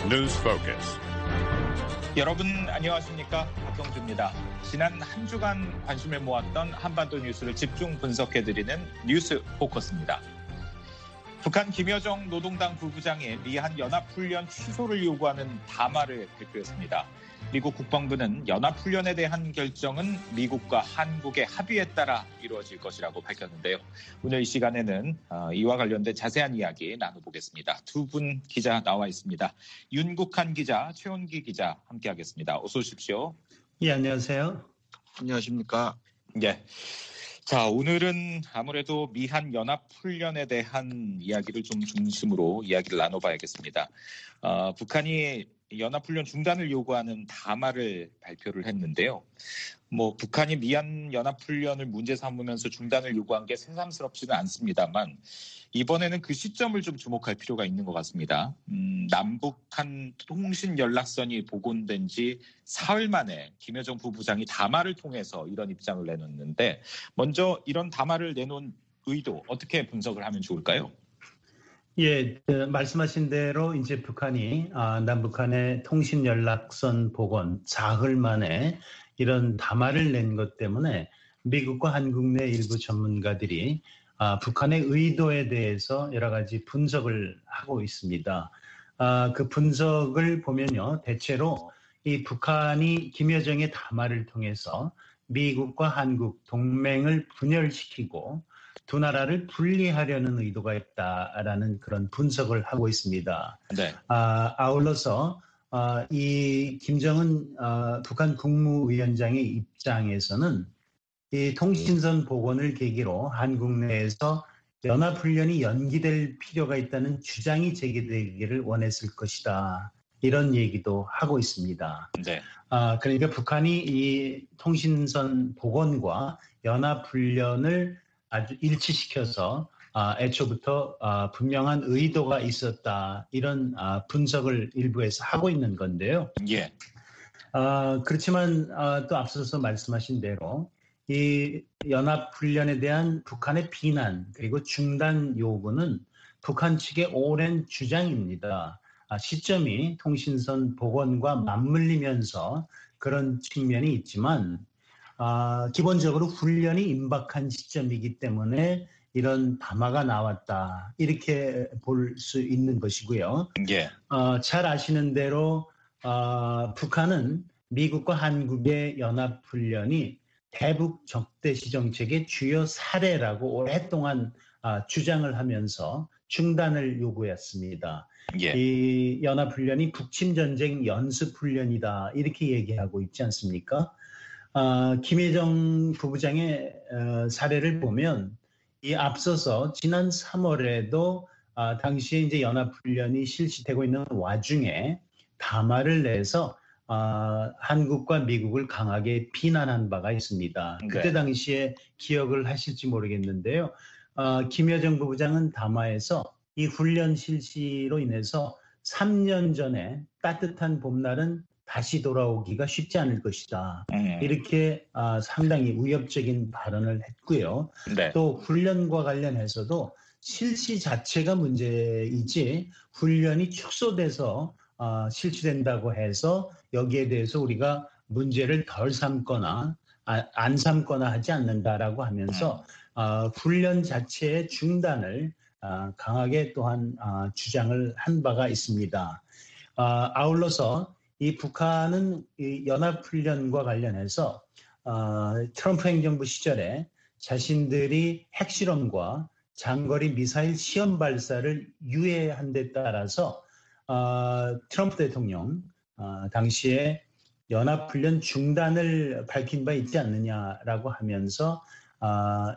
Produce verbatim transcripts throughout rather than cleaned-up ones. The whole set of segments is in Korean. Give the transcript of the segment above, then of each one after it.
News Focus. 여러분 안녕하십니까? 박경주입니다. 지난 한 주간 관심을 모았던 한반도 뉴스를 집중 분석해드리는 뉴스 포커스입니다. 북한 김여정 노동당 부부장이 미한 연합훈련 취소를 요구하는 담화를 발표했습니다. 미국 국방부는 연합훈련에 대한 결정은 미국과 한국의 합의에 따라 이루어질 것이라고 밝혔는데요. 오늘 이 시간에는 이와 관련된 자세한 이야기 나눠보겠습니다. 두 분 기자 나와 있습니다. 윤국한 기자, 최원기 기자 함께하겠습니다. 어서 오십시오. 예, 안녕하세요. 안녕하십니까. 예. 자, 오늘은 아무래도 미한 연합훈련에 대한 이야기를 좀 중심으로 이야기를 나눠봐야겠습니다. 어, 북한이 연합훈련 중단을 요구하는 담화를 발표를 했는데요. 뭐 북한이 미한 연합훈련을 문제 삼으면서 중단을 요구한 게 새삼스럽지는 않습니다만 이번에는 그 시점을 좀 주목할 필요가 있는 것 같습니다. 음, 남북한 통신 연락선이 복원된 지 사흘 만에 김여정 부부장이 담화를 통해서 이런 입장을 내놓는데 먼저 이런 담화를 내놓은 의도 어떻게 분석을 하면 좋을까요? 예, 그 말씀하신 대로 이제 북한이 아, 남북한의 통신 연락선 복원 사흘 만에 이런 담화를 낸 것 때문에 미국과 한국 내 일부 전문가들이 아, 북한의 의도에 대해서 여러 가지 분석을 하고 있습니다. 아, 그 분석을 보면요, 대체로 이 북한이 김여정의 담화를 통해서 미국과 한국 동맹을 분열시키고 두 나라를 분리하려는 의도가 있다라는 그런 분석을 하고 있습니다. 네. 아, 아울러서 아, 이 김정은 아, 북한 국무위원장의 입장에서는 이 통신선 복원을 계기로 한국 내에서 연합훈련이 연기될 필요가 있다는 주장이 제기되기를 원했을 것이다. 이런 얘기도 하고 있습니다. 네. 아, 그러니까 북한이 이 통신선 복원과 연합훈련을 아주 일치시켜서 아, 애초부터 아, 분명한 의도가 있었다. 이런 아, 분석을 일부에서 하고 있는 건데요. 예. 아, 그렇지만 아, 또 앞서서 말씀하신 대로 이 연합훈련에 대한 북한의 비난 그리고 중단 요구는 북한 측의 오랜 주장입니다. 아, 시점이 통신선 복원과 맞물리면서 그런 측면이 있지만 아, 기본적으로 훈련이 임박한 시점이기 때문에 이런 담화가 나왔다. 이렇게 볼 수 있는 것이고요. 예. 어, 잘 아시는 대로 어, 북한은 미국과 한국의 연합훈련이 대북 적대시 정책의 주요 사례라고 오랫동안 어, 주장을 하면서 중단을 요구했습니다. 예. 이 연합훈련이 북침전쟁 연습훈련이다. 이렇게 얘기하고 있지 않습니까? 어, 김여정 부부장의 어, 사례를 보면 이 앞서서 지난 삼월에도 어, 당시에 이제 연합훈련이 실시되고 있는 와중에 담화를 내서 어, 한국과 미국을 강하게 비난한 바가 있습니다. 네. 그때 당시에 기억을 하실지 모르겠는데요. 어, 김여정 부부장은 담화에서 이 훈련 실시로 인해서 삼 년 전에 따뜻한 봄날은 다시 돌아오기가 쉽지 않을 것이다. 음. 이렇게 아, 상당히 위협적인 발언을 했고요. 네. 또 훈련과 관련해서도 실시 자체가 문제이지 훈련이 축소돼서 아, 실시된다고 해서 여기에 대해서 우리가 문제를 덜 삼거나 아, 안 삼거나 하지 않는다라고 하면서 아, 훈련 자체의 중단을 아, 강하게 또한 아, 주장을 한 바가 있습니다. 아, 아울러서 이 북한은 이 연합훈련과 관련해서 어, 트럼프 행정부 시절에 자신들이 핵실험과 장거리 미사일 시험 발사를 유예한 데 따라서 어, 트럼프 대통령 어, 당시에 연합훈련 중단을 밝힌 바 있지 않느냐라고 하면서 어,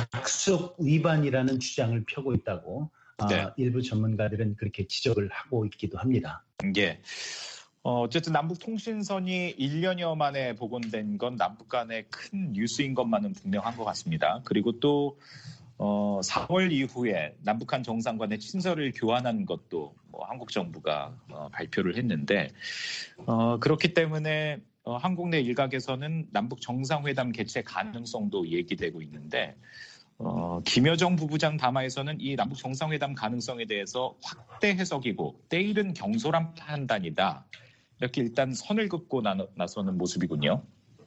약속 위반이라는 주장을 펴고 있다고 어, 네. 일부 전문가들은 그렇게 지적을 하고 있기도 합니다. 예. 어, 어쨌든 남북 통신선이 일 년여 만에 복원된 건 남북 간의 큰 뉴스인 것만은 분명한 것 같습니다. 그리고 또 어, 사월 이후에 남북한 정상 간의 친서를 교환한 것도 뭐 한국 정부가 어, 발표를 했는데 어, 그렇기 때문에 어, 한국 내 일각에서는 남북 정상회담 개최 가능성도 얘기되고 있는데 어, 김여정 부부장 담화에서는 이 남북 정상회담 가능성에 대해서 확대 해석이고 때이른 경솔한 판단이다. 이렇게 일단 선을 긋고 나, 나서는 모습이군요.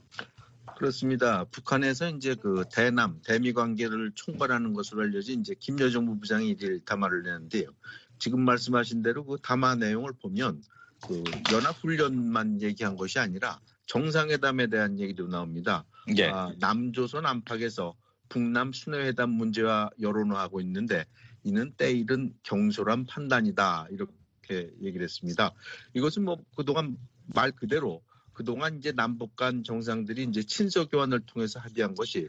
그렇습니다. 북한에서 이제 그 대남, 대미 관계를 총괄하는 것으로 알려진 이제 김여정 부부장이 이를 담화를 내는데요. 지금 말씀하신 대로 그 담화 내용을 보면 그 연합훈련만 얘기한 것이 아니라 정상회담에 대한 얘기도 나옵니다. 예. 아, 남조선 안팎에서 북남 순회회담 문제와 여론화하고 있는데 이는 때이른 경솔한 판단이다 이렇게 얘기를 했습니다. 이것은 뭐 그동안 말 그대로 그동안 이제 남북 간 정상들이 이제 친서 교환을 통해서 합의한 것이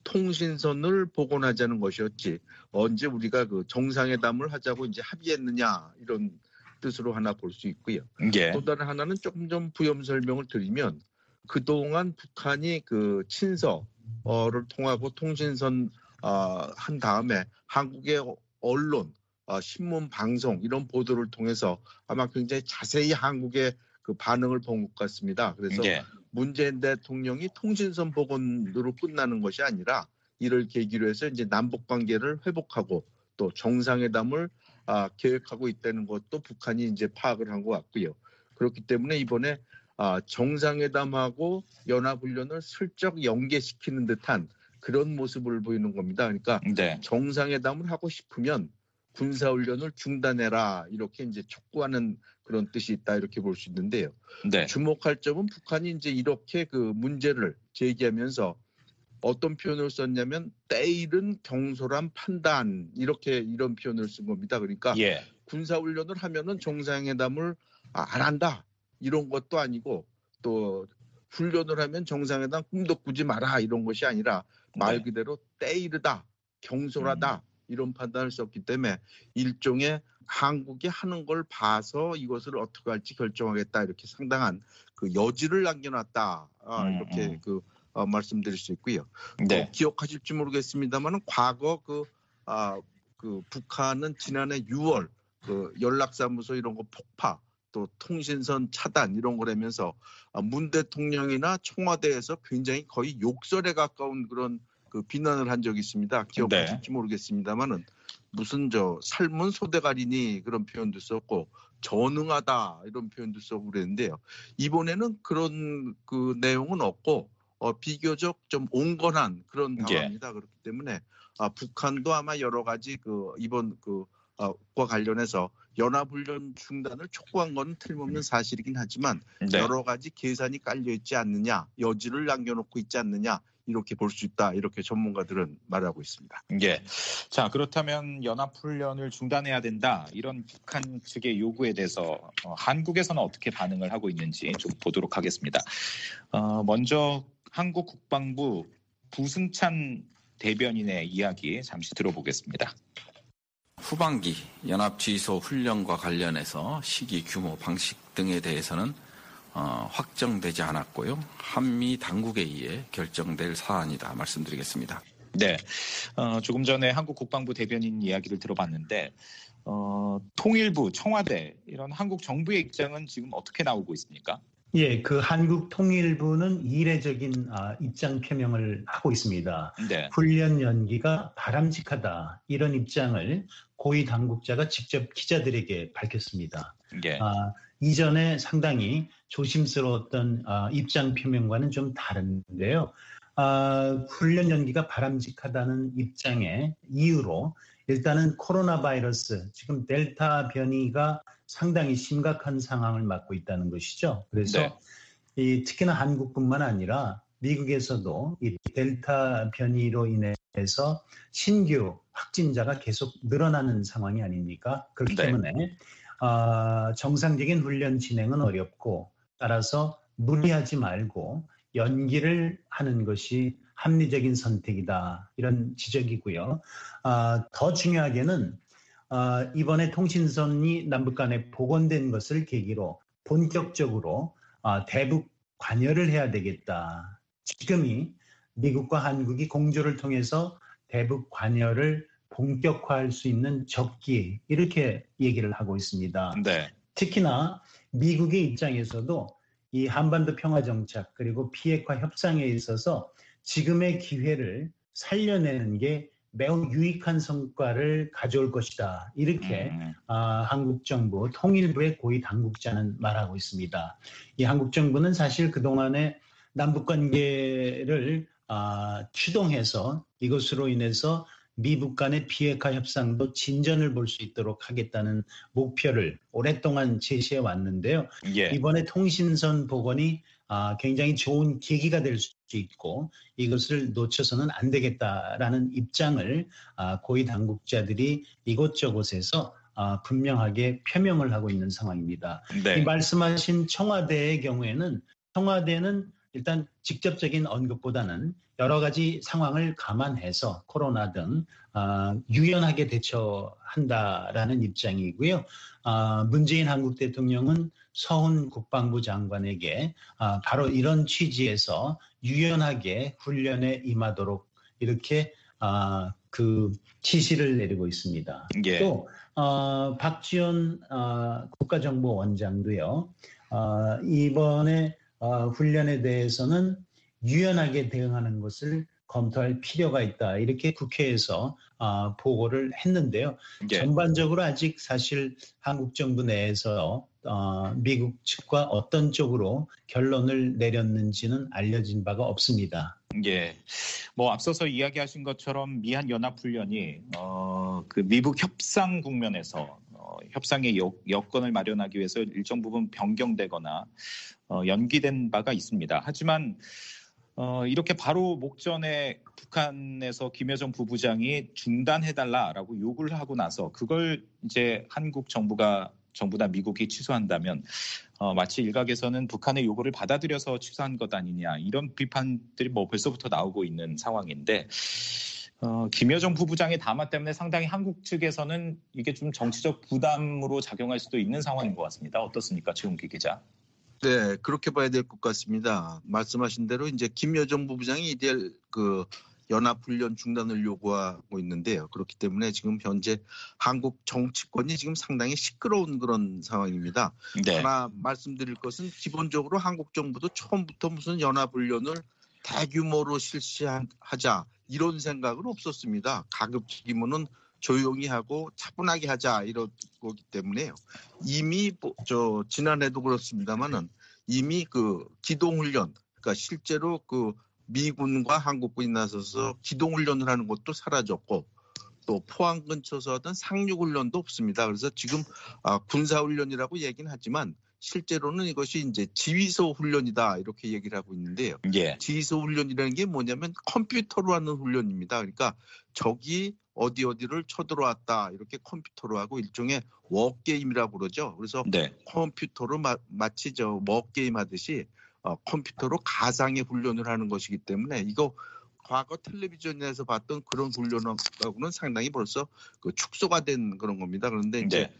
통신선을 복원하자는 것이었지 언제 우리가 그 정상회담을 하자고 이제 합의했느냐 이런 뜻으로 하나 볼 수 있고요. 예. 또 다른 하나는 조금 좀 부연 설명을 드리면 그동안 북한이 그 친서를 통하고 통신선 한 다음에 한국의 언론, 신문, 방송 이런 보도를 통해서 아마 굉장히 자세히 한국의 그 반응을 본 것 같습니다. 그래서 예. 문재인 대통령이 통신선 복원으로 끝나는 것이 아니라 이를 계기로 해서 이제 남북 관계를 회복하고 또 정상회담을 아, 계획하고 있다는 것도 북한이 이제 파악을 한 것 같고요. 그렇기 때문에 이번에 아, 정상회담하고 연합훈련을 슬쩍 연계시키는 듯한 그런 모습을 보이는 겁니다. 그러니까 네. 정상회담을 하고 싶으면 군사훈련을 중단해라 이렇게 이제 촉구하는 그런 뜻이 있다 이렇게 볼 수 있는데요. 네. 주목할 점은 북한이 이제 이렇게 그 문제를 제기하면서 어떤 표현을 썼냐면 때이른 경솔한 판단 이렇게 이런 표현을 쓴 겁니다. 그러니까 예. 군사훈련을 하면은 정상회담을 안 한다 이런 것도 아니고 또 훈련을 하면 정상회담 꿈도 꾸지 마라 이런 것이 아니라 말 그대로 때이르다 경솔하다 음. 이런 판단을 썼기 때문에 일종의 한국이 하는 걸 봐서 이것을 어떻게 할지 결정하겠다 이렇게 상당한 그 여지를 남겨놨다 아, 이렇게 음, 음. 그 어, 말씀드릴 수 있고요. 네. 어, 기억하실지 모르겠습니다만은 과거 그, 아, 그 북한은 지난해 유월 그 연락사무소 이런 거 폭파 또 통신선 차단 이런 걸 하면서 문 대통령이나 청와대에서 굉장히 거의 욕설에 가까운 그런 그 비난을 한 적이 있습니다. 기억하실지 네. 모르겠습니다만은 무슨 저 삶은 소대가리니 그런 표현도 썼고 전능하다 이런 표현도 쓰고 그랬는데요. 이번에는 그런 그 내용은 없고 어, 비교적 좀 온건한 그런 담화입니다. 예. 그렇기 때문에 아, 북한도 아마 여러 가지 그 이번 그과 어, 관련해서 연합훈련 중단을 촉구한 건 틀림없는 사실이긴 하지만 네. 여러 가지 계산이 깔려 있지 않느냐, 여지를 남겨놓고 있지 않느냐 이렇게 볼 수 있다. 이렇게 전문가들은 말하고 있습니다. 예. 자, 그렇다면 연합훈련을 중단해야 된다. 이런 북한 측의 요구에 대해서 어, 한국에서는 어떻게 반응을 하고 있는지 좀 보도록 하겠습니다. 어, 먼저 한국 국방부 부승찬 대변인의 이야기 잠시 들어보겠습니다. 후반기 연합지휘소 훈련과 관련해서 시기, 규모, 방식 등에 대해서는 어, 확정되지 않았고요. 한미 당국에 의해 결정될 사안이다 말씀드리겠습니다. 네, 어, 조금 전에 한국 국방부 대변인 이야기를 들어봤는데 어, 통일부, 청와대 이런 한국 정부의 입장은 지금 어떻게 나오고 있습니까? 예, 그 한국 통일부는 이례적인 아, 입장 표명을 하고 있습니다. 네. 훈련 연기가 바람직하다 이런 입장을 고위 당국자가 직접 기자들에게 밝혔습니다. 네. 아, 이전에 상당히 조심스러웠던 아, 입장 표명과는 좀 다른데요. 아, 훈련 연기가 바람직하다는 입장의 이유로 일단은 코로나 바이러스, 지금 델타 변이가 상당히 심각한 상황을 맞고 있다는 것이죠. 그래서 네. 이, 특히나 한국뿐만 아니라 미국에서도 이 델타 변이로 인해서 신규 확진자가 계속 늘어나는 상황이 아닙니까? 그렇기 네. 때문에 어, 정상적인 훈련 진행은 어렵고 따라서 무리하지 말고 연기를 하는 것이 합리적인 선택이다. 이런 지적이고요. 어, 더 중요하게는 어, 이번에 통신선이 남북 간에 복원된 것을 계기로 본격적으로 어, 대북 관여를 해야 되겠다. 지금이 미국과 한국이 공조를 통해서 대북 관여를 본격화할 수 있는 적기 이렇게 얘기를 하고 있습니다. 네. 특히나 미국의 입장에서도 이 한반도 평화정착 그리고 비핵화 협상에 있어서 지금의 기회를 살려내는 게 매우 유익한 성과를 가져올 것이다. 이렇게 음. 아, 한국 정부 통일부의 고위 당국자는 말하고 있습니다. 이 한국 정부는 사실 그동안에 남북 관계를 아, 추동해서 이것으로 인해서 미북 간의 비핵화 협상도 진전을 볼 수 있도록 하겠다는 목표를 오랫동안 제시해 왔는데요. 예. 이번에 통신선 복원이 아, 굉장히 좋은 계기가 될 수 있고 이것을 놓쳐서는 안 되겠다라는 입장을 아, 고위 당국자들이 이곳저곳에서 아, 분명하게 표명을 하고 있는 상황입니다. 네. 이 말씀하신 청와대의 경우에는 청와대는 일단 직접적인 언급보다는 여러 가지 상황을 감안해서 코로나 등 어, 유연하게 대처한다라는 입장이고요. 어, 문재인 한국 대통령은 서훈 국방부 장관에게 어, 바로 이런 취지에서 유연하게 훈련에 임하도록 이렇게 어, 그 지시를 내리고 있습니다. 예. 또 어, 박지원 어, 국가정보원장도요. 어, 이번에 어, 훈련에 대해서는 유연하게 대응하는 것을 검토할 필요가 있다. 이렇게 국회에서 어, 보고를 했는데요. 예. 전반적으로 아직 사실 한국 정부 내에서 어, 미국 측과 어떤 쪽으로 결론을 내렸는지는 알려진 바가 없습니다. 예. 뭐 앞서서 이야기하신 것처럼 미한 연합훈련이 어, 그 미북 협상 국면에서 어, 협상의 여, 여건을 마련하기 위해서 일정 부분 변경되거나 어, 연기된 바가 있습니다. 하지만 어, 이렇게 바로 목전에 북한에서 김여정 부부장이 중단해달라라고 요구를 하고 나서 그걸 이제 한국 정부가 정부나 미국이 취소한다면 어, 마치 일각에서는 북한의 요구를 받아들여서 취소한 것 아니냐 이런 비판들이 뭐 벌써부터 나오고 있는 상황인데 어, 김여정 부부장의 담화 때문에 상당히 한국 측에서는 이게 좀 정치적 부담으로 작용할 수도 있는 상황인 것 같습니다. 어떻습니까, 최웅기 기자? 네, 그렇게 봐야 될 것 같습니다. 말씀하신 대로 이제 김여정 부부장이 이제 그 연합훈련 중단을 요구하고 있는데요. 그렇기 때문에 지금 현재 한국 정치권이 지금 상당히 시끄러운 그런 상황입니다. 네. 하나 말씀드릴 것은 기본적으로 한국 정부도 처음부터 무슨 연합훈련을 대규모로 실시하자 이런 생각은 없었습니다. 가급적이면은 조용히 하고 차분하게 하자 이런 거기 때문에요. 이미 뭐 저 지난해도 그렇습니다만은 이미 그 기동훈련, 그러니까 실제로 그 미군과 한국군이 나서서 기동훈련을 하는 것도 사라졌고 또 포항 근처에서 하던 상륙훈련도 없습니다. 그래서 지금 아, 군사훈련이라고 얘기는 하지만 실제로는 이것이 이제 지휘소 훈련이다 이렇게 얘기를 하고 있는데요. 예. 지휘소 훈련이라는 게 뭐냐면 컴퓨터로 하는 훈련입니다. 그러니까 적이 어디 어디를 쳐들어왔다 이렇게 컴퓨터로 하고 일종의 워게임이라고 그러죠. 그래서 네. 컴퓨터로 마, 마치 저 워게임 하듯이 어, 컴퓨터로 가상의 훈련을 하는 것이기 때문에 이거 과거 텔레비전에서 봤던 그런 훈련하고는 상당히 벌써 그 축소가 된 그런 겁니다. 그런데 이제 네.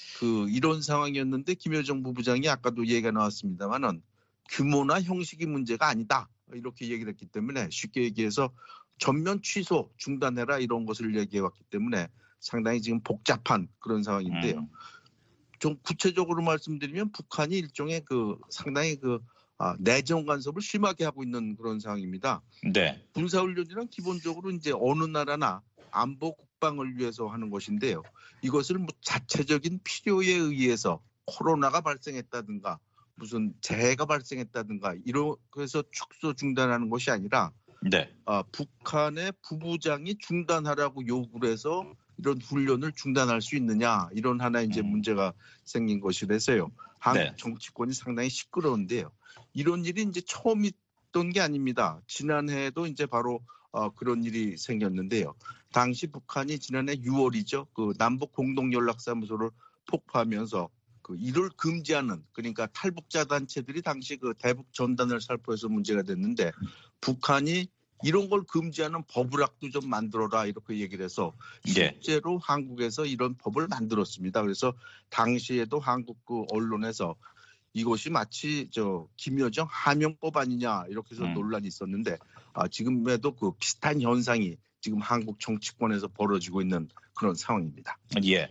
그 이런 상황이었는데 김여정 부부장이 아까도 얘기가 나왔습니다만은 규모나 형식이 문제가 아니다 이렇게 얘기를 했기 때문에 쉽게 얘기해서 전면 취소 중단해라 이런 것을 얘기해 왔기 때문에 상당히 지금 복잡한 그런 상황인데요. 음. 좀 구체적으로 말씀드리면 북한이 일종의 그 상당히 그 아, 내정 간섭을 심하게 하고 있는 그런 상황입니다. 네. 군사훈련이란 기본적으로 이제 어느 나라나 안보 국방을 위해서 하는 것인데요. 이것을 뭐 자체적인 필요에 의해서 코로나가 발생했다든가 무슨 재해가 발생했다든가 이런 그래서 축소 중단하는 것이 아니라 네. 아, 북한의 부부장이 중단하라고 요구를 해서 이런 훈련을 중단할 수 있느냐 이런 하나 이제 음. 문제가 생긴 것이라서요. 한국 네. 정치권이 상당히 시끄러운데요. 이런 일이 이제 처음 있던 게 아닙니다. 지난해에도 이제 바로 어, 그런 일이 생겼는데요. 당시 북한이 지난해 유월이죠. 그 남북 공동 연락사무소를 폭파하면서 그 이를 금지하는 그러니까 탈북자 단체들이 당시 그 대북 전단을 살포해서 문제가 됐는데 북한이 이런 걸 금지하는 법을학도 좀 만들어라 이렇게 얘기를 해서 실제로 네. 한국에서 이런 법을 만들었습니다. 그래서 당시에도 한국 그 언론에서 이것이 마치 저 김여정 하명법 아니냐 이렇게 해서 음. 논란이 있었는데 아, 지금에도 그 비슷한 현상이 지금 한국 정치권에서 벌어지고 있는 그런 상황입니다. 예.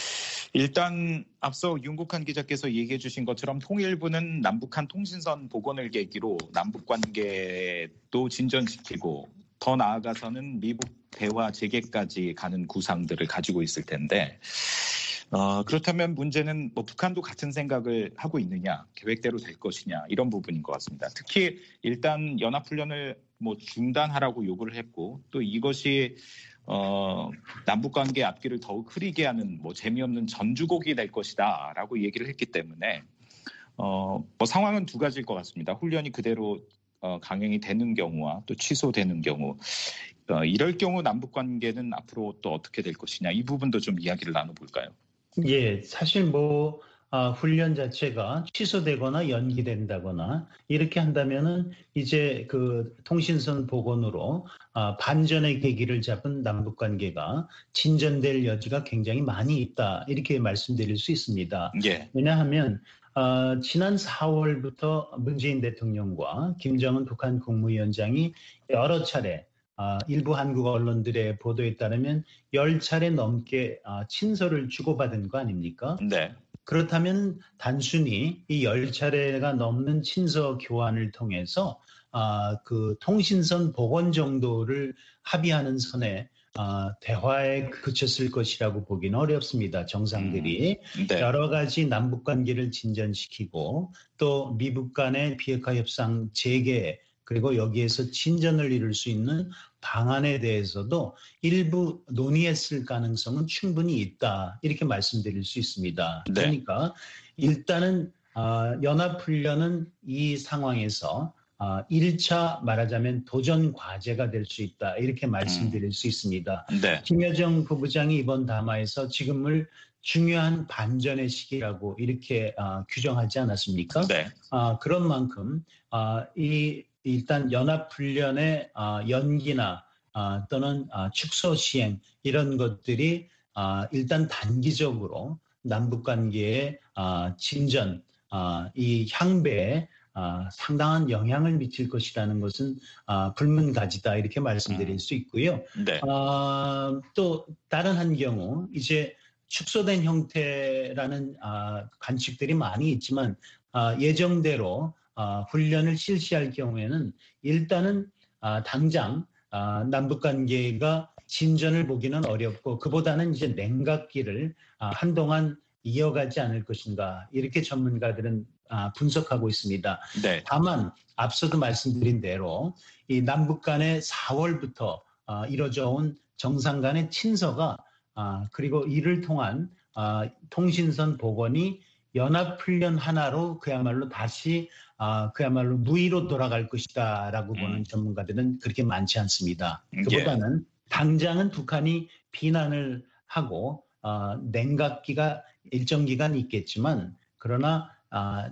일단 앞서 윤국한 기자께서 얘기해 주신 것처럼 통일부는 남북한 통신선 복원을 계기로 남북 관계도 진전시키고 더 나아가서는 미국 대화 재개까지 가는 구상들을 가지고 있을 텐데 어, 그렇다면 문제는 뭐 북한도 같은 생각을 하고 있느냐, 계획대로 될 것이냐 이런 부분인 것 같습니다. 특히 일단 연합훈련을 뭐 중단하라고 요구를 했고 또 이것이 어, 남북관계 앞길을 더욱 흐리게 하는 뭐 재미없는 전주곡이 될 것이다라고 얘기를 했기 때문에 어, 뭐 상황은 두 가지일 것 같습니다. 훈련이 그대로 어, 강행이 되는 경우와 또 취소되는 경우. 어, 이럴 경우 남북관계는 앞으로 또 어떻게 될 것이냐 이 부분도 좀 이야기를 나눠볼까요? 예, 사실 뭐 아, 훈련 자체가 취소되거나 연기된다거나 이렇게 한다면은 이제 그 통신선 복원으로 아, 반전의 계기를 잡은 남북 관계가 진전될 여지가 굉장히 많이 있다 이렇게 말씀드릴 수 있습니다. 예. 왜냐하면 어, 지난 사월부터 문재인 대통령과 김정은 북한 국무위원장이 여러 차례 어, 일부 한국 언론들의 보도에 따르면 열 차례 넘게 어, 친서를 주고받은 거 아닙니까? 네. 그렇다면 단순히 이 열 차례가 넘는 친서 교환을 통해서 어, 그 통신선 복원 정도를 합의하는 선에 어, 대화에 그쳤을 것이라고 보기는 어렵습니다. 정상들이 음, 네. 여러 가지 남북 관계를 진전시키고 또 미북 간의 비핵화 협상 재개 그리고 여기에서 진전을 이룰 수 있는 방안에 대해서도 일부 논의했을 가능성은 충분히 있다. 이렇게 말씀드릴 수 있습니다. 네. 그러니까 일단은 연합훈련은 이 상황에서 일 차 말하자면 도전 과제가 될 수 있다. 이렇게 말씀드릴 음. 수 있습니다. 네. 김여정 부부장이 이번 담화에서 지금을 중요한 반전의 시기라고 이렇게 규정하지 않았습니까? 네. 그런 만큼 이 일단 연합훈련의 연기나 또는 축소 시행 이런 것들이 일단 단기적으로 남북관계의 진전, 이 향배에 상당한 영향을 미칠 것이라는 것은 불문가지다 이렇게 말씀드릴 수 있고요. 네. 또 다른 한 경우 이제 축소된 형태라는 관측들이 많이 있지만 예정대로 어, 훈련을 실시할 경우에는 일단은 어, 당장 어, 남북관계가 진전을 보기는 어렵고 그보다는 이제 냉각기를 어, 한동안 이어가지 않을 것인가 이렇게 전문가들은 어, 분석하고 있습니다. 네. 다만 앞서도 말씀드린 대로 이 남북 간의 사월부터 어, 이뤄져 온 정상 간의 친서가 어, 그리고 이를 통한 어, 통신선 복원이 연합훈련 하나로 그야말로 다시 아, 그야말로 무의로 돌아갈 것이다라고 음. 보는 전문가들은 그렇게 많지 않습니다. 그보다는 예. 당장은 북한이 비난을 하고 어, 냉각기가 일정 기간 있겠지만 그러나 어,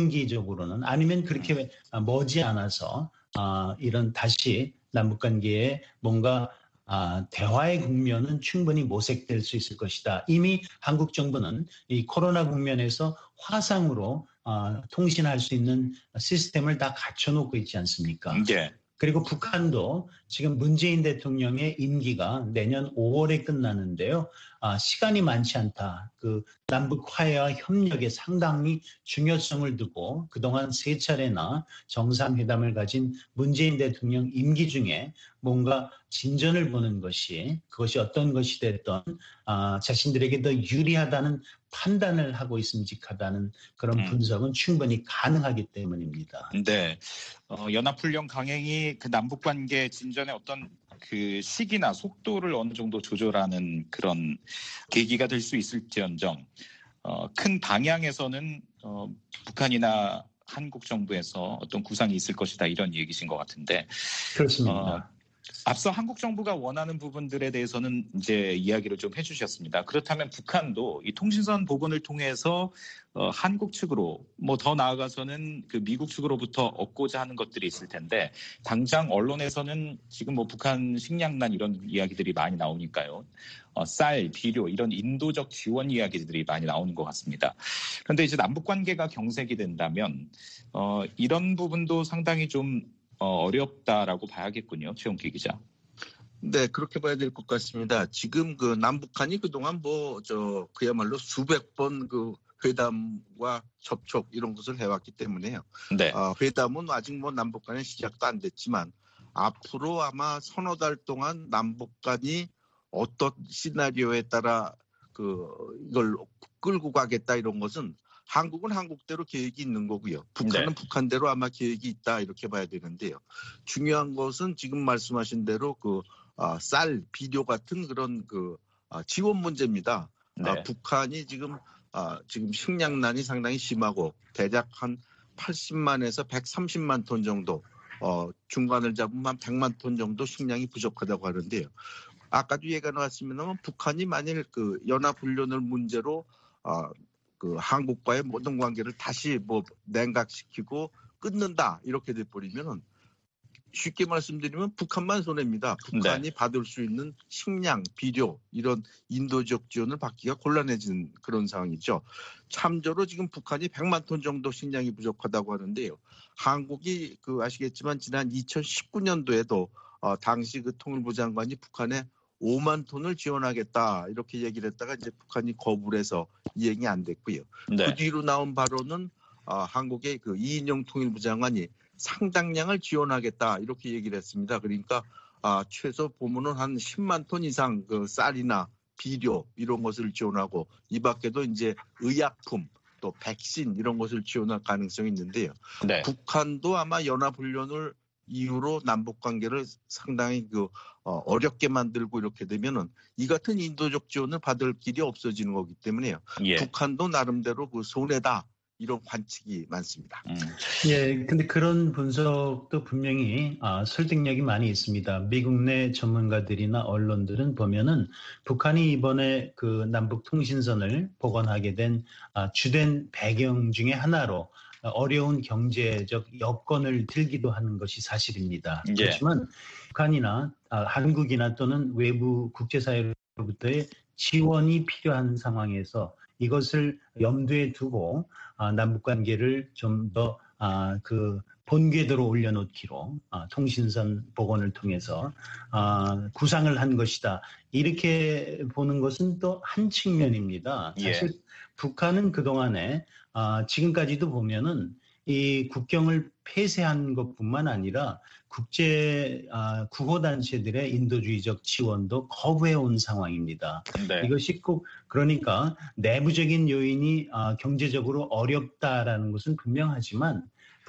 중기적으로는 아니면 그렇게 머지 않아서 어, 이런 다시 남북관계에 뭔가 아, 대화의 국면은 충분히 모색될 수 있을 것이다. 이미 한국 정부는 이 코로나 국면에서 화상으로 어, 통신할 수 있는 시스템을 다 갖춰놓고 있지 않습니까? 네. 그리고 북한도 지금 문재인 대통령의 임기가 내년 오월에 끝나는데요. 아, 시간이 많지 않다. 그 남북 화해와 협력에 상당히 중요성을 두고 그동안 세 차례나 정상회담을 가진 문재인 대통령 임기 중에 뭔가 진전을 보는 것이 그것이 어떤 것이 됐던 아, 자신들에게 더 유리하다는 판단을 하고 있음직하다는 그런 분석은 충분히 가능하기 때문입니다. 네, 어, 연합훈련 강행이 그 남북관계 진전의 어떤 그 시기나 속도를 어느 정도 조절하는 그런 계기가 될 수 있을지언정 어, 큰 방향에서는 어, 북한이나 한국 정부에서 어떤 구상이 있을 것이다 이런 얘기신 것 같은데 그렇습니다. 어, 앞서 한국 정부가 원하는 부분들에 대해서는 이제 이야기를 좀 해주셨습니다. 그렇다면 북한도 이 통신선 복원을 통해서 어, 한국 측으로 뭐 더 나아가서는 그 미국 측으로부터 얻고자 하는 것들이 있을 텐데 당장 언론에서는 지금 뭐 북한 식량난 이런 이야기들이 많이 나오니까요. 어, 쌀, 비료 이런 인도적 지원 이야기들이 많이 나오는 것 같습니다. 그런데 이제 남북 관계가 경색이 된다면 어, 이런 부분도 상당히 좀 어, 어렵다라고 봐야겠군요. 최용기 기자. 네, 그렇게 봐야 될 것 같습니다. 지금 그 남북한이 그동안 뭐 저 그야말로 수백 번 그 회담과 접촉 이런 것을 해왔기 때문에요. 네. 어, 회담은 아직 뭐 남북 간의 시작도 안 됐지만 앞으로 아마 서너 달 동안 남북 간이 어떤 시나리오에 따라 그 이걸 끌고 가겠다 이런 것은 한국은 한국대로 계획이 있는 거고요. 북한은 네. 북한대로 아마 계획이 있다 이렇게 봐야 되는데요. 중요한 것은 지금 말씀하신 대로 그 아, 쌀, 비료 같은 그런 그 아, 지원 문제입니다. 네. 아, 북한이 지금 아, 지금 식량난이 상당히 심하고 대략 한 팔십만에서 백삼십만 톤 정도, 어, 중간을 잡으면 한 백만 톤 정도 식량이 부족하다고 하는데요. 아까도 얘기가 나왔습니다만 북한이 만일 그 연합훈련을 문제로 어, 그 한국과의 모든 관계를 다시 뭐 냉각시키고 끊는다 이렇게 돼버리면은 쉽게 말씀드리면 북한만 손해입니다. 북한이 네. 받을 수 있는 식량, 비료 이런 인도적 지원을 받기가 곤란해진 그런 상황이죠. 참조로 지금 북한이 백만 톤 정도 식량이 부족하다고 하는데요. 한국이 그 아시겠지만 지난 이천십구 년도에도 어, 당시 그 통일부 장관이 북한에 오만 톤을 지원하겠다 이렇게 얘기를 했다가 이제 북한이 거부를 해서 이행이 안 됐고요. 네. 그 뒤로 나온 바로는 어, 한국의 그 이인영 통일부 장관이 상당량을 지원하겠다 이렇게 얘기를 했습니다. 그러니까 아, 최소 보면은 한 십만 톤 이상 그 쌀이나 비료 이런 것을 지원하고 이 밖에도 이제 의약품 또 백신 이런 것을 지원할 가능성이 있는데요. 네. 북한도 아마 연합훈련을 이후로 남북 관계를 상당히 그 어, 어렵게 만들고 이렇게 되면은 이 같은 인도적 지원을 받을 길이 없어지는 거기 때문에요. 예. 북한도 나름대로 그 손해다 이런 관측이 많습니다. 음. 예, 근데 그런 분석도 분명히 아, 설득력이 많이 있습니다. 미국 내 전문가들이나 언론들은 보면은 북한이 이번에 그 남북 통신선을 복원하게 된 아, 주된 배경 중에 하나로 어려운 경제적 여건을 들기도 하는 것이 사실입니다. 예. 그렇지만 북한이나 아, 한국이나 또는 외부 국제사회로부터의 지원이 필요한 상황에서 이것을 염두에 두고 아, 남북 관계를 좀 더 아, 그 본궤도로 올려놓기로 아, 통신선 복원을 통해서 아, 구상을 한 것이다. 이렇게 보는 것은 또 한 측면입니다. 사실 예. 북한은 그동안에 아, 지금까지도 보면은 이 국경을 폐쇄한 것뿐만 아니라 국제 아, 구호단체들의 인도주의적 지원도 거부해 온 상황입니다. 네. 이것이 꼭 그러니까 내부적인 요인이 아, 경제적으로 어렵다라는 것은 분명하지만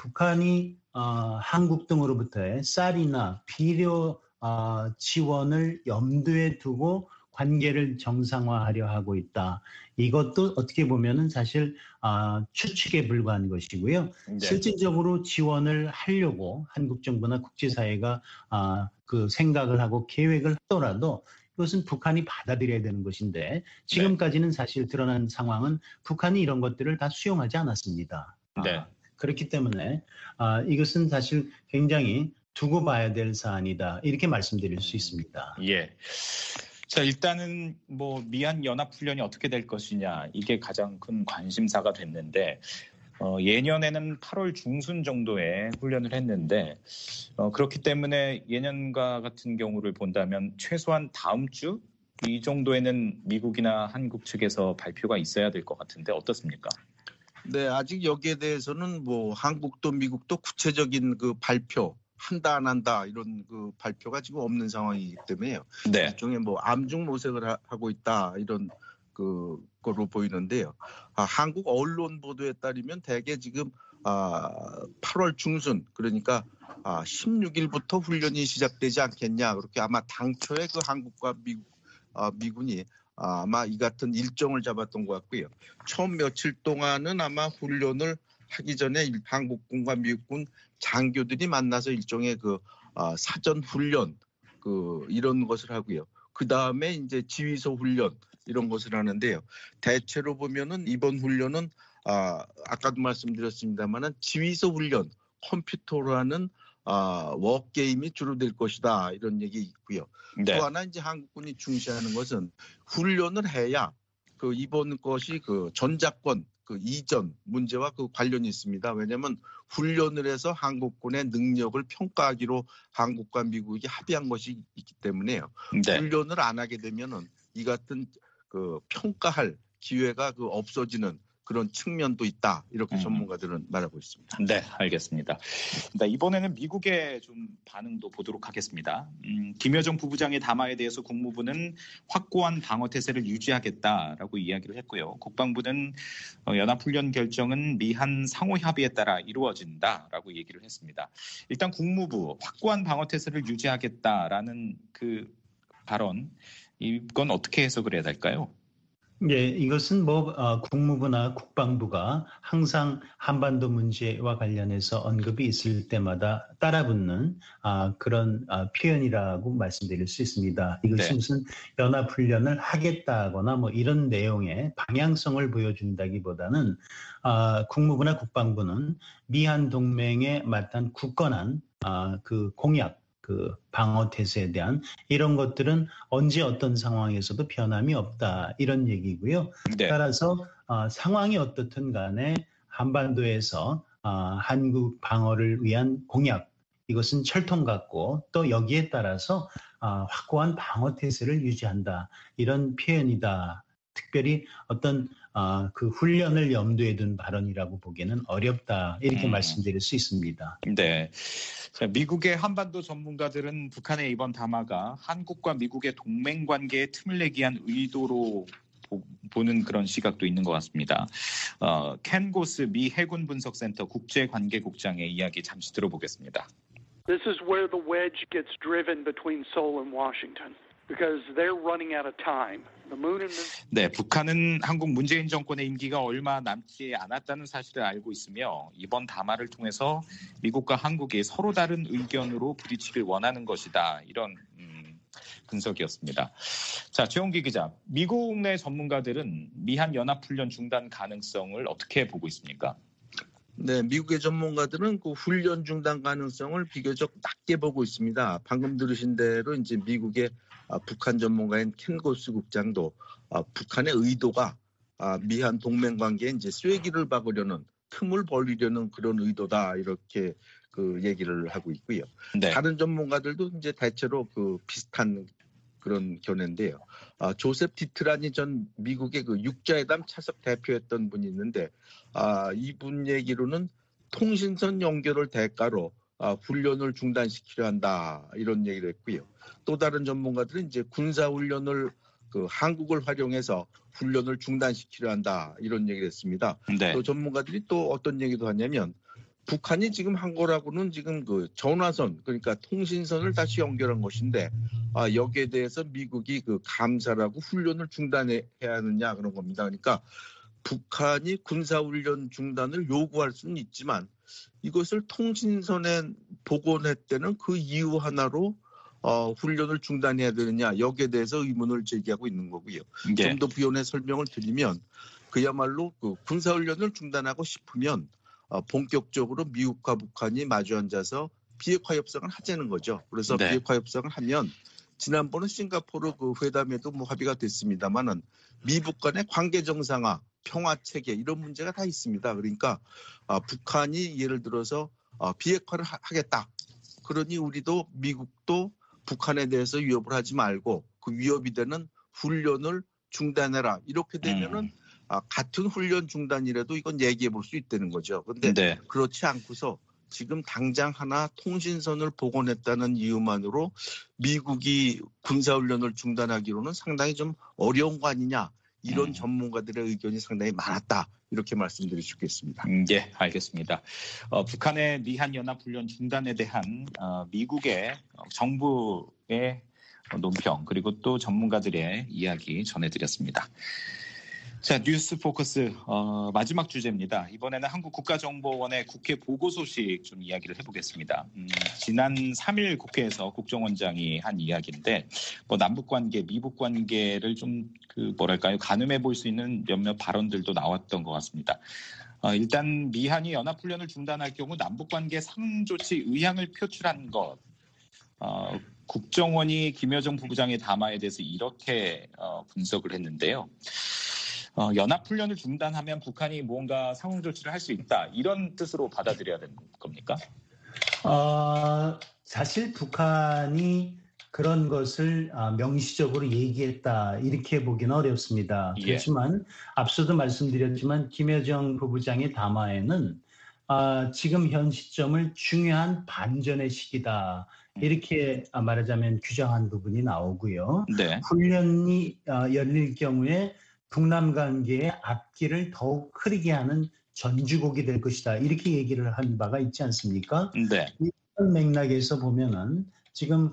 북한이 아, 한국 등으로부터의 쌀이나 비료 아, 지원을 염두에 두고 관계를 정상화하려 하고 있다. 이것도 어떻게 보면은 사실 아, 추측에 불과한 것이고요. 네. 실질적으로 지원을 하려고 한국 정부나 국제사회가 아, 그 생각을 하고 계획을 하더라도 이것은 북한이 받아들여야 되는 것인데 지금까지는 사실 드러난 상황은 북한이 이런 것들을 다 수용하지 않았습니다. 네. 아, 그렇기 때문에 아, 이것은 사실 굉장히 두고 봐야 될 사안이다. 이렇게 말씀드릴 수 있습니다. 예. 자, 일단은 뭐 미한 연합훈련이 어떻게 될 것이냐 이게 가장 큰 관심사가 됐는데 어, 예년에는 팔월 중순 정도에 훈련을 했는데 어, 그렇기 때문에 예년과 같은 경우를 본다면 최소한 다음 주 이 정도에는 미국이나 한국 측에서 발표가 있어야 될 것 같은데 어떻습니까? 네, 아직 여기에 대해서는 뭐 한국도 미국도 구체적인 그 발표 한다 안 한다 이런 그 발표가 지금 없는 상황이기 때문에요. 네. 일종의 뭐 암중 모색을 하, 하고 있다 이런 그 거로 보이는데요. 아, 한국 언론 보도에 따르면 대개 지금 아, 팔월 중순 그러니까 아, 십육 일부터 훈련이 시작되지 않겠냐 그렇게 아마 당초에 그 한국과 미국 아, 미군이 아, 아마 이 같은 일정을 잡았던 것 같고요. 처음 며칠 동안은 아마 훈련을 하기 전에 한국군과 미국군 장교들이 만나서 일종의 그 아, 사전 훈련 그 이런 것을 하고요. 그 다음에 이제 지휘소 훈련 이런 것을 하는데요. 대체로 보면은 이번 훈련은 아, 아까도 말씀드렸습니다만은 지휘소 훈련 컴퓨터로 하는 아, 워게임이 주로 될 것이다 이런 얘기 있고요. 네. 또 하나 이제 한국군이 중시하는 것은 훈련을 해야 그 이번 것이 그 전작권 그 이전 문제와 그 관련이 있습니다. 왜냐하면 훈련을 해서 한국군의 능력을 평가하기로 한국과 미국이 합의한 것이 있기 때문에요. 네. 훈련을 안 하게 되면은 이 같은 그 평가할 기회가 그 없어지는 그런 측면도 있다. 이렇게 음. 전문가들은 말하고 있습니다. 네, 알겠습니다. 네, 이번에는 미국의 좀 반응도 보도록 하겠습니다. 음, 김여정 부부장의 담화에 대해서 국무부는 확고한 방어 태세를 유지하겠다라고 이야기를 했고요. 국방부는 어, 연합훈련 결정은 미한 상호 협의에 따라 이루어진다라고 얘기를 했습니다. 일단 국무부 확고한 방어 태세를 유지하겠다라는 그 발언, 이건 어떻게 해석을 해야 될까요? 예, 이것은 뭐 어, 국무부나 국방부가 항상 한반도 문제와 관련해서 언급이 있을 때마다 따라붙는 아, 그런 아, 표현이라고 말씀드릴 수 있습니다. 이것이 네. 무슨 연합훈련을 하겠다거나 뭐 이런 내용의 방향성을 보여준다기보다는 아, 국무부나 국방부는 미한 동맹에 맞단 굳건한 아, 그 공약, 그 방어 태세에 대한 이런 것들은 언제 어떤 상황에서도 변함이 없다 이런 얘기고요. 네. 따라서 어, 상황이 어떻든 간에 한반도에서 어, 한국 방어를 위한 공약 이것은 철통 같고 또 여기에 따라서 어, 확고한 방어 태세를 유지한다 이런 표현이다. 특별히 어떤 어, 그 훈련을 염두에 둔 발언이라고 보기에는 어렵다 이렇게 음. 말씀드릴 수 있습니다. 네. 자, 미국의 한반도 전문가들은 북한의 이번 담화가 한국과 미국의 동맹 관계에 틈을 내기 위한 의도로 보, 보는 그런 시각도 있는 것 같습니다. 어, 켄 고스 미 해군 분석센터 국제관계국장의 이야기 잠시 들어보겠습니다. This is where the wedge gets driven between Seoul and Washington. Because they're running out of time. The moon and the... 네, 북한은 한국 문재인 정권의 임기가 얼마 남지 않았다는 사실을 알고 있으며 이번 담화를 통해서 미국과 한국이 서로 다른 의견으로 부딪히길 원하는 것이다. 이런 음, 분석이었습니다. 자, 최홍기 기자, 미국 내 전문가들은 미한 연합훈련 중단 가능성을 어떻게 보고 있습니까? 네, 미국의 전문가들은 그 훈련 중단 가능성을 비교적 낮게 보고 있습니다. 방금 들으신 대로 이제 미국의 아, 북한 전문가인 켄 고스 국장도 아, 북한의 의도가 아, 미한 동맹 관계에 이제 쐐기를 박으려는 틈을 벌리려는 그런 의도다 이렇게 그 얘기를 하고 있고요. 네. 다른 전문가들도 이제 대체로 그 비슷한 그런 견해인데요. 아, 조셉 디트라니 전 미국의 그 육자회담 차석 대표였던 분이 있는데 아, 이분 얘기로는 통신선 연결을 대가로 아, 훈련을 중단시키려 한다 이런 얘기를 했고요. 또 다른 전문가들은 이제 군사 훈련을 그 한국을 활용해서 훈련을 중단시키려 한다 이런 얘기를 했습니다. 네. 또 전문가들이 또 어떤 얘기도 하냐면 북한이 지금 한 거라고는 지금 그 전화선 그러니까 통신선을 다시 연결한 것인데 아, 여기에 대해서 미국이 그 감사라고 훈련을 중단해야 하느냐 그런 겁니다. 그러니까 북한이 군사훈련 중단을 요구할 수는 있지만 이것을 통신선에 복원했다는 그 이유 하나로 어, 훈련을 중단해야 되느냐 여기에 대해서 의문을 제기하고 있는 거고요. 네. 좀 더 부연의 설명을 드리면 그야말로 그 군사훈련을 중단하고 싶으면 어, 본격적으로 미국과 북한이 마주 앉아서 비핵화 협상을 하자는 거죠. 그래서 네. 비핵화 협상을 하면 지난번에 싱가포르 그 회담에도 뭐 합의가 됐습니다만은 미북 간의 관계 정상화, 평화 체계 이런 문제가 다 있습니다. 그러니까 아, 북한이 예를 들어서 아, 비핵화를 하, 하겠다. 그러니 우리도 미국도 북한에 대해서 위협을 하지 말고 그 위협이 되는 훈련을 중단해라. 이렇게 되면은 음. 아, 같은 훈련 중단이라도 이건 얘기해 볼 수 있다는 거죠. 그런데 네. 그렇지 않고서 지금 당장 하나 통신선을 복원했다는 이유만으로 미국이 군사훈련을 중단하기로는 상당히 좀 어려운 거 아니냐. 이런 음. 전문가들의 의견이 상당히 많았다. 이렇게 말씀드릴 수 있겠습니다. 음, 예, 알겠습니다. 어, 북한의 미한 연합훈련 중단에 대한 어, 미국의 정부의 논평 그리고 또 전문가들의 이야기 전해드렸습니다. 자, 뉴스 포커스 어, 마지막 주제입니다. 이번에는 한국국가정보원의 국회 보고 소식 좀 이야기를 해보겠습니다. 음, 지난 삼 일 국회에서 국정원장이 한 이야기인데 뭐 남북관계, 미북관계를 좀 그 뭐랄까요 가늠해 볼 수 있는 몇몇 발언들도 나왔던 것 같습니다. 어, 일단 미한이 연합훈련을 중단할 경우 남북관계 상조치 의향을 표출한 것. 어, 국정원이 김여정 부부장의 담화에 대해서 이렇게 어, 분석을 했는데요. 어, 연합훈련을 중단하면 북한이 무언가 상응 조치를 할 수 있다. 이런 뜻으로 받아들여야 되는 겁니까? 어, 사실 북한이 그런 것을 명시적으로 얘기했다 이렇게 보기는 어렵습니다. 예. 그렇지만 앞서도 말씀드렸지만 김여정 부부장의 담화에는 지금 현 시점을 중요한 반전의 시기다 이렇게 말하자면 규정한 부분이 나오고요. 네. 훈련이 열릴 경우에 북남 관계의 앞길을 더욱 흐리게 하는 전주곡이 될 것이다 이렇게 얘기를 한 바가 있지 않습니까? 네. 이런 맥락에서 보면은 지금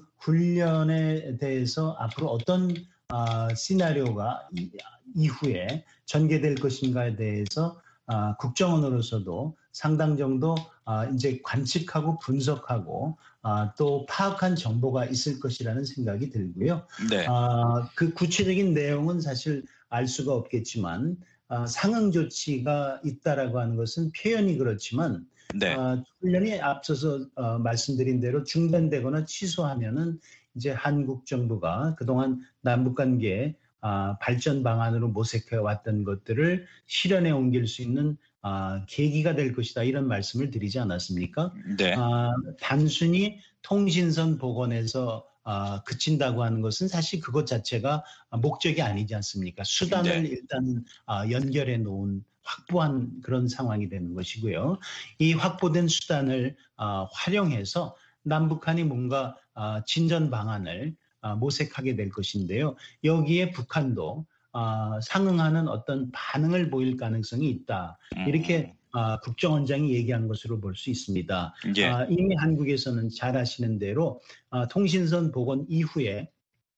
훈련에 대해서 앞으로 어떤 어, 시나리오가 이, 이후에 전개될 것인가에 대해서 어, 국정원으로서도 상당 정도 어, 이제 관측하고 분석하고 어, 또 파악한 정보가 있을 것이라는 생각이 들고요. 네. 어, 그 구체적인 내용은 사실 알 수가 없겠지만 어, 상응 조치가 있다라고 하는 것은 표현이 그렇지만 네. 어, 훈련이 앞서서 어, 말씀드린 대로 중단되거나 취소하면은 이제 한국 정부가 그동안 남북 관계 어, 발전 방안으로 모색해 왔던 것들을 실현에 옮길 수 있는 어, 계기가 될 것이다 이런 말씀을 드리지 않았습니까? 네. 어, 단순히 통신선 복원에서 어, 그친다고 하는 것은 사실 그것 자체가 목적이 아니지 않습니까? 수단을 네. 일단 어, 연결해 놓은 확보한 그런 상황이 되는 것이고요. 이 확보된 수단을 어, 활용해서 남북한이 뭔가 어, 진전 방안을 어, 모색하게 될 것인데요. 여기에 북한도 어, 상응하는 어떤 반응을 보일 가능성이 있다. 이렇게 어, 국정원장이 얘기한 것으로 볼 수 있습니다. 예. 어, 이미 한국에서는 잘 아시는 대로 어, 통신선 복원 이후에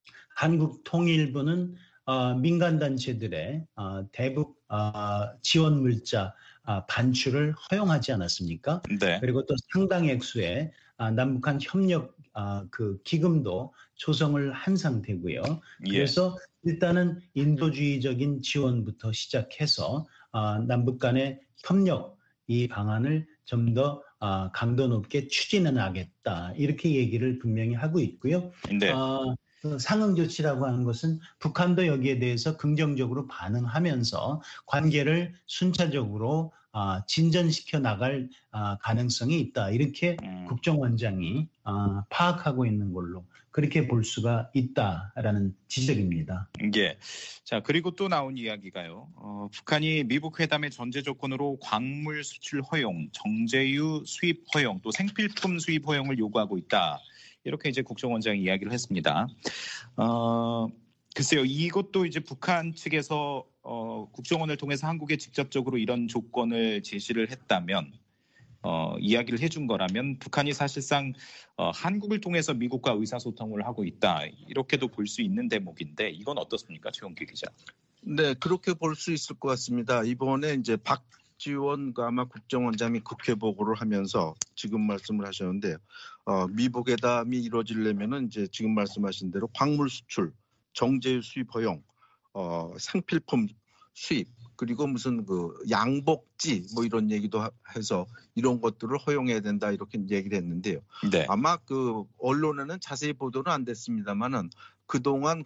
한국 통일부는 어, 민간단체들의 어, 대북 어, 지원 물자 어, 반출을 허용하지 않았습니까? 네. 그리고 또 상당 액수의 어, 남북한 협력 어, 그 기금도 조성을 한 상태고요. 예. 그래서 일단은 인도주의적인 지원부터 시작해서 어, 남북 간의 협력 이 방안을 좀 더 어, 강도 높게 추진해 나가겠다 이렇게 얘기를 분명히 하고 있고요. 네. 어, 상응 조치라고 하는 것은 북한도 여기에 대해서 긍정적으로 반응하면서 관계를 순차적으로 어, 진전시켜 나갈 어, 가능성이 있다. 이렇게 음. 국정원장이 어, 파악하고 있는 걸로 그렇게 볼 수가 있다라는 지적입니다. 예. 자, 그리고 또 나온 이야기가요. 어, 북한이 미국 회담의 전제 조건으로 광물 수출 허용, 정제유 수입 허용, 또 생필품 수입 허용을 요구하고 있다. 이렇게 이제 국정원장이 이야기를 했습니다. 어, 글쎄요, 이것도 이제 북한 측에서 어, 국정원을 통해서 한국에 직접적으로 이런 조건을 제시를 했다면, 어, 이야기를 해준 거라면 북한이 사실상 어, 한국을 통해서 미국과 의사소통을 하고 있다. 이렇게도 볼 수 있는 대목인데 이건 어떻습니까, 최용기 기자? 네, 그렇게 볼 수 있을 것 같습니다. 이번에 이제 박지원과 아마 국정원장이 국회 보고를 하면서 지금 말씀을 하셨는데, 어, 미북 회담이 이루어지려면은 이제 지금 말씀하신 대로 광물 수출, 정제유 수입 허용, 어, 생필품 수입, 그리고 무슨 그 양복지 뭐 이런 얘기도 해서 이런 것들을 허용해야 된다 이렇게 얘기를 했는데요. 네. 아마 그 언론에는 자세히 보도는 안 됐습니다만은 그동안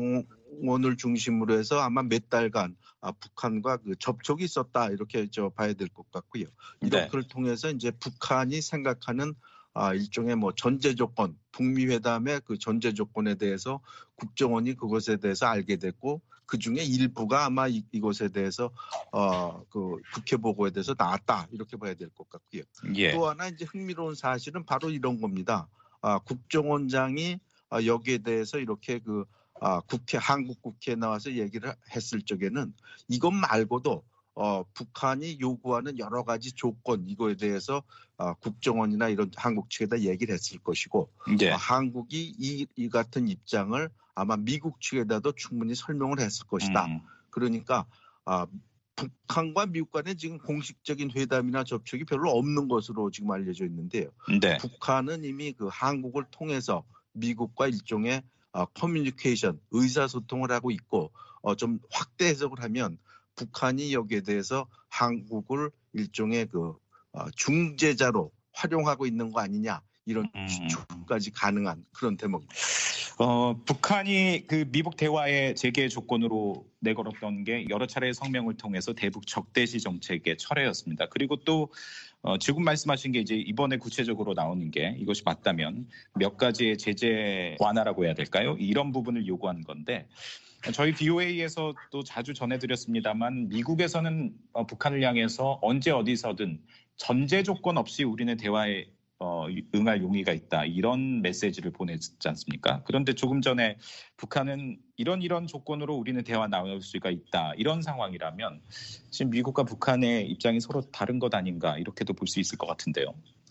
국정원을 중심으로 해서 아마 몇 달간 아, 북한과 그 접촉이 있었다 이렇게 저 봐야 될 것 같고요. 이런 걸 통해서 이제 북한이 생각하는 아, 일종의 뭐 전제 조건, 북미 회담의 그 전제 조건에 대해서 국정원이 그것에 대해서 알게 됐고 그 중에 일부가 아마 이, 이것에 대해서 어, 그 국회 보고에 대해서 나왔다 이렇게 봐야 될 것 같고요. 예. 또 하나 이제 흥미로운 사실은 바로 이런 겁니다. 아, 국정원장이 아, 여기에 대해서 이렇게 그 아, 국회 한국 국회에 나와서 얘기를 했을 적에는 이것 말고도 어, 북한이 요구하는 여러 가지 조건 이거에 대해서 어, 국정원이나 이런 한국 측에다 얘기를 했을 것이고 네. 어, 한국이 이, 이 같은 입장을 아마 미국 측에다도 충분히 설명을 했을 것이다. 음. 그러니까 어, 북한과 미국 간에 지금 공식적인 회담이나 접촉이 별로 없는 것으로 지금 알려져 있는데요. 네. 북한은 이미 그 한국을 통해서 미국과 일종의 어, 커뮤니케이션, 의사소통을 하고 있고 어, 좀 확대 해석을 하면 북한이 여기에 대해서 한국을 일종의 그 어, 중재자로 활용하고 있는 거 아니냐 이런 추측까지 가능한 그런 대목입니다. 어, 북한이 그 미국 대화의 재개 조건으로 내걸었던 게 여러 차례의 성명을 통해서 대북 적대시 정책의 철회였습니다. 그리고 또 어, 지금 말씀하신 게 이제 이번에 구체적으로 나오는 게 이것이 맞다면 몇 가지의 제재 완화라고 해야 될까요? 이런 부분을 요구한 건데 저희 비오에이에서 또 자주 전해드렸습니다만 미국에서는 어, 북한을 향해서 언제 어디서든 전제 조건 없이 우리는 대화에 어, 응할 용의가 있다 이런 메시지를 보냈지 않습니까? 그런데 조금 전에 북한은 이런 이런 조건으로 우리는 대화 나올 수가 있다 이런 상황이라면 지금 미국과 북한의 입장이 서로 다른 것 아닌가 이렇게도 볼 수 있을 것 같은데요.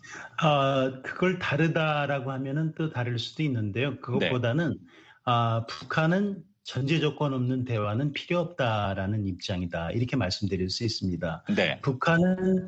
어, 그걸 다르다라고 하면은 또 다를 수도 있는데요. 그것보다는 네. 어, 북한은 전제 조건 없는 대화는 필요 없다라는 입장이다 이렇게 말씀드릴 수 있습니다. 네. 북한은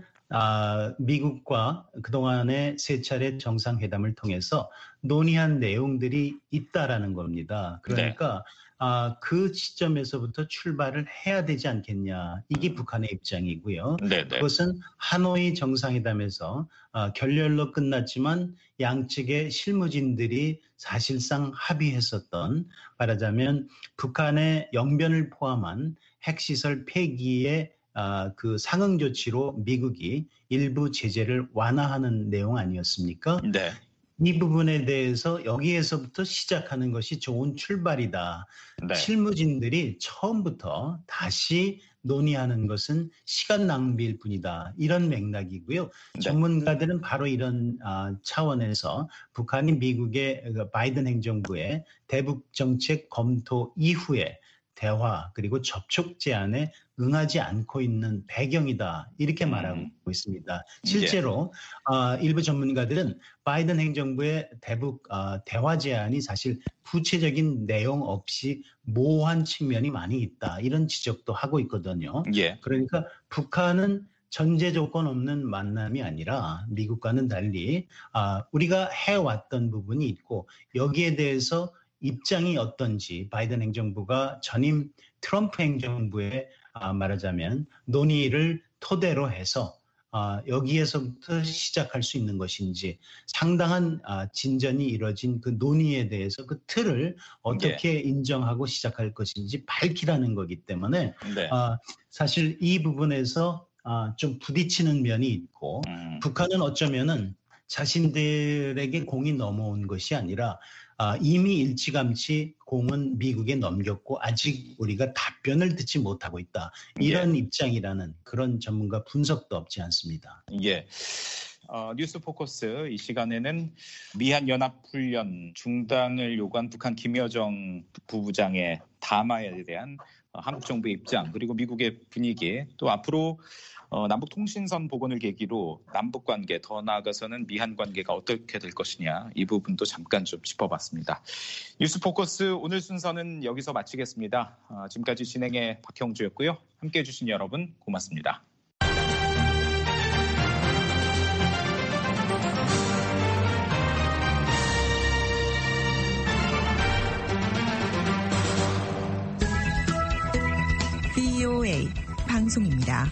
아, 미국과 그동안의 세 차례 정상회담을 통해서 논의한 내용들이 있다라는 겁니다. 그러니까 네. 아, 그 시점에서부터 출발을 해야 되지 않겠냐. 이게 음. 북한의 입장이고요. 네네. 그것은 하노이 정상회담에서 아, 결렬로 끝났지만 양측의 실무진들이 사실상 합의했었던 말하자면 북한의 영변을 포함한 핵시설 폐기에 아, 그 상응 조치로 미국이 일부 제재를 완화하는 내용 아니었습니까? 네. 이 부분에 대해서 여기에서부터 시작하는 것이 좋은 출발이다. 네. 실무진들이 처음부터 다시 논의하는 것은 시간 낭비일 뿐이다. 이런 맥락이고요. 네. 전문가들은 바로 이런 아, 차원에서 북한이 미국의 바이든 행정부의 대북 정책 검토 이후에 대화 그리고 접촉 제안에 응하지 않고 있는 배경이다 이렇게 말하고 음. 있습니다. 실제로 예. 어, 일부 전문가들은 바이든 행정부의 대북 어, 대화 제안이 사실 구체적인 내용 없이 모호한 측면이 많이 있다 이런 지적도 하고 있거든요. 예. 그러니까 북한은 전제 조건 없는 만남이 아니라 미국과는 달리 어, 우리가 해왔던 부분이 있고 여기에 대해서 입장이 어떤지 바이든 행정부가 전임 트럼프 행정부의 아, 말하자면 논의를 토대로 해서 아, 여기에서부터 시작할 수 있는 것인지 상당한 아, 진전이 이뤄진 그 논의에 대해서 그 틀을 어떻게 네. 인정하고 시작할 것인지 밝히라는 거기 때문에 네. 아, 사실 이 부분에서 아, 좀 부딪히는 면이 있고 음. 북한은 어쩌면은 자신들에게 공이 넘어온 것이 아니라 아, 이미 일찌감치 공은 미국에 넘겼고 아직 우리가 답변을 듣지 못하고 있다. 이런 예. 입장이라는 그런 전문가 분석도 없지 않습니다. 예. 어, 뉴스 포커스 이 시간에는 미한 연합훈련 중단을 요구한 북한 김여정 부부장의 담화에 대한 어, 한국 정부의 입장 그리고 미국의 분위기 또 앞으로 어, 남북통신선 복원을 계기로 남북관계 더 나아가서는 미한관계가 어떻게 될 것이냐 이 부분도 잠깐 좀 짚어봤습니다. 뉴스포커스 오늘 순서는 여기서 마치겠습니다. 어, 지금까지 진행의 박형주였고요. 함께해 주신 여러분 고맙습니다. 비오에이 방송입니다.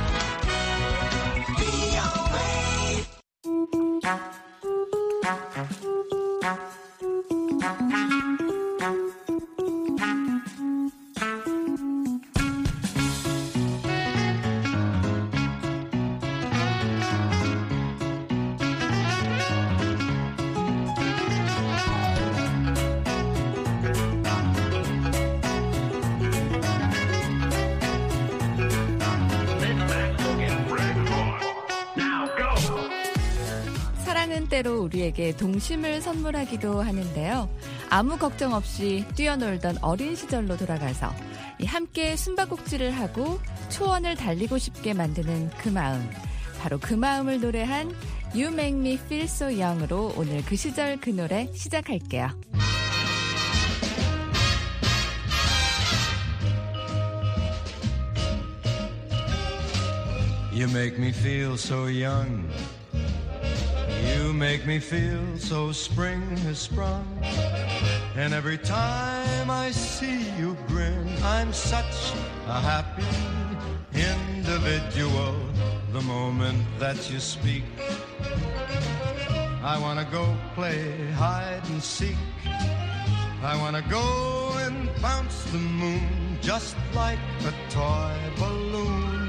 때로 우리에게 동심을 선물하기도 하는데요. 아무 걱정 없이 뛰어놀던 어린 시절로 돌아가서 함께 숨바꼭질을 하고 초원을 달리고 싶게 만드는 그 마음. 바로 그 마음을 노래한 You Make Me Feel So Young으로 오늘 그 시절 그 노래 시작할게요. You make me feel so young. You make me feel so spring has sprung. And every time I see you grin, I'm such a happy individual. The moment that you speak, I wanna go play hide and seek I wanna go and bounce the moon just like a toy balloon.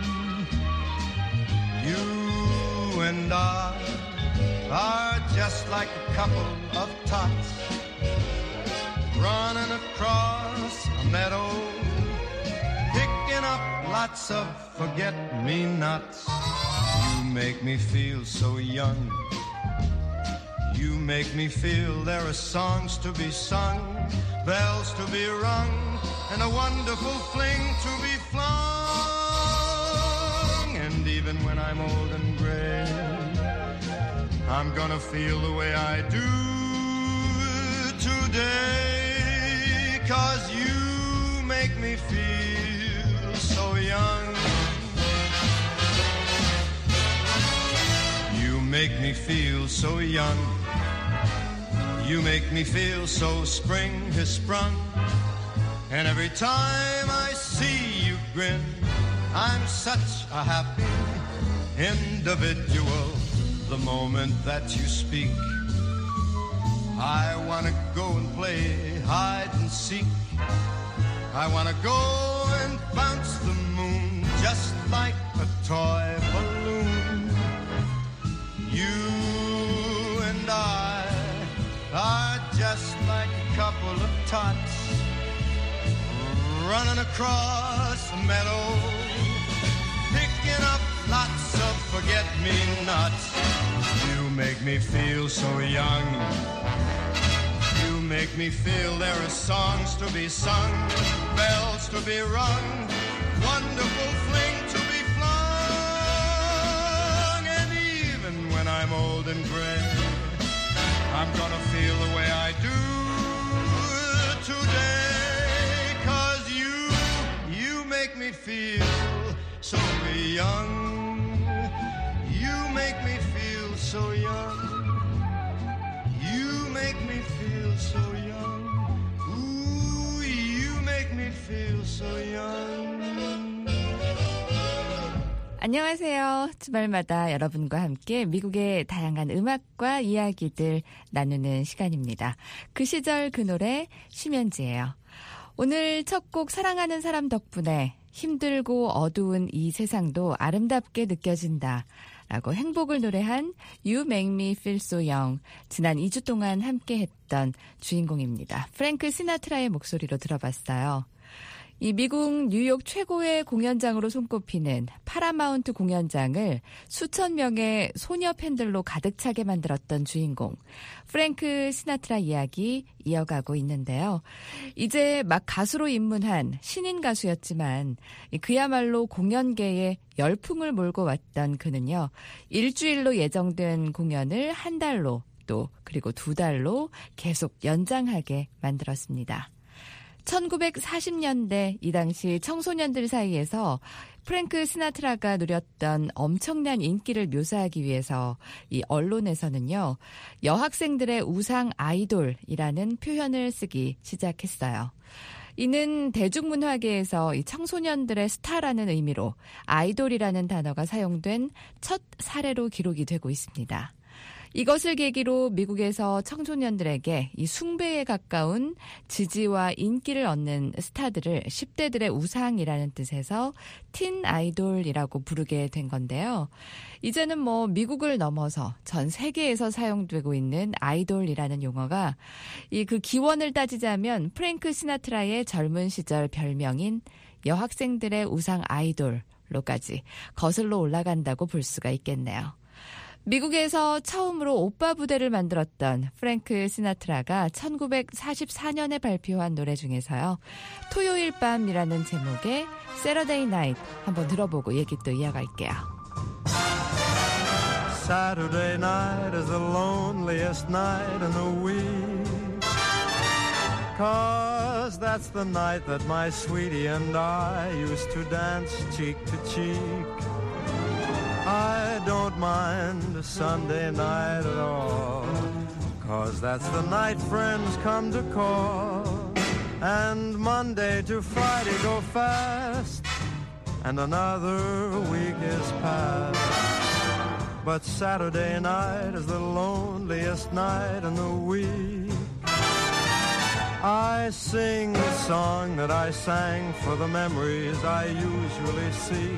You and I are just like a couple of tots running across a meadow, picking up lots of forget-me-nots. You make me feel so young. You make me feel there are songs to be sung, bells to be rung, and a wonderful fling to be flung. And even when I'm old and gray, I'm gonna feel the way I do today, 'cause you make me feel so young. You make me feel so young. You make me feel so spring has sprung. And every time I see you grin, I'm such a happy individual. The moment that you speak, I want to go and play hide and seek. I want to go and bounce the moon just like a toy balloon. You and I are just like a couple of tots running across a meadow, picking up lots of forget-me-nots. You make me feel so young. You make me feel there are songs to be sung, bells to be rung, wonderful fling to be flung. And even when I'm old and gray, I'm gonna feel the way I do today, 'cause you, you make me feel so young. You make me feel so young. You make me feel so young. Ooh, you make me feel so young. 안녕하세요. 주말마다 여러분과 함께 미국의 다양한 음악과 이야기들 나누는 시간입니다. 그 시절 그 노래 심연지예요. 오늘 첫 곡 사랑하는 사람 덕분에 힘들고 어두운 이 세상도 아름답게 느껴진다 라고 행복을 노래한 You Make Me Feel So Young, 지난 이 주 동안 함께했던 주인공입니다. 프랭크 시나트라의 목소리로 들어봤어요. 이 미국 뉴욕 최고의 공연장으로 손꼽히는 파라마운트 공연장을 수천 명의 소녀 팬들로 가득 차게 만들었던 주인공 프랭크 시나트라 이야기 이어가고 있는데요. 이제 막 가수로 입문한 신인 가수였지만 그야말로 공연계에 열풍을 몰고 왔던 그는요. 일주일로 예정된 공연을 한 달로 또 그리고 두 달로 계속 연장하게 만들었습니다. 천구백사십 년대 이 당시 청소년들 사이에서 프랭크 시나트라가 누렸던 엄청난 인기를 묘사하기 위해서 이 언론에서는요, 여학생들의 우상 아이돌이라는 표현을 쓰기 시작했어요. 이는 대중문화계에서 이 청소년들의 스타라는 의미로 아이돌이라는 단어가 사용된 첫 사례로 기록이 되고 있습니다. 이것을 계기로 미국에서 청소년들에게 이 숭배에 가까운 지지와 인기를 얻는 스타들을 십 대들의 우상이라는 뜻에서 틴 아이돌이라고 부르게 된 건데요. 이제는 뭐 미국을 넘어서 전 세계에서 사용되고 있는 아이돌이라는 용어가 이 그 기원을 따지자면 프랭크 시나트라의 젊은 시절 별명인 여학생들의 우상 아이돌로까지 거슬러 올라간다고 볼 수가 있겠네요. 미국에서 처음으로 오빠 부대를 만들었던 프랭크 시나트라가 천구백사십사 년에 발표한 노래 중에서요. 토요일 밤이라는 제목의 Saturday Night 한번 들어보고 얘기 또 이어갈게요. Saturday night is the loneliest night in the week, 'cause that's the night that my sweetie and I used to dance cheek to cheek. I don't mind a Sunday night at all, 'cause that's the night friends come to call. And Monday to Friday go fast, and another week is past. But Saturday night is the loneliest night in the week. I I sing the song that I sang for the memories I usually seek,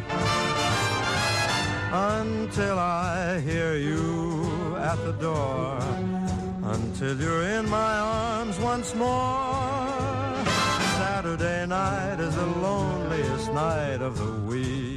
until I hear you at the door, until you're in my arms once more. Saturday night is the loneliest night of the week.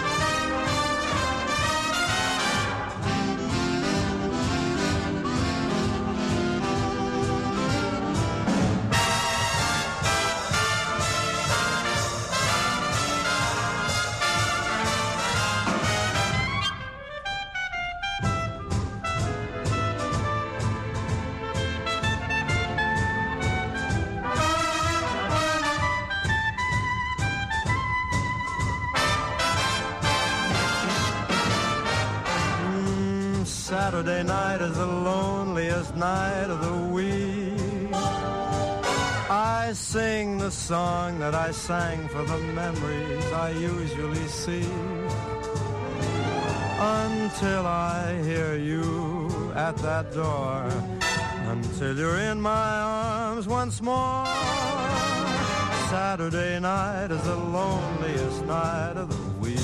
Saturday night is the loneliest night of the week. I sing the song that I sang for the memories I usually see, until I hear you at that door, until you're in my arms once more. Saturday night is the loneliest night of the week.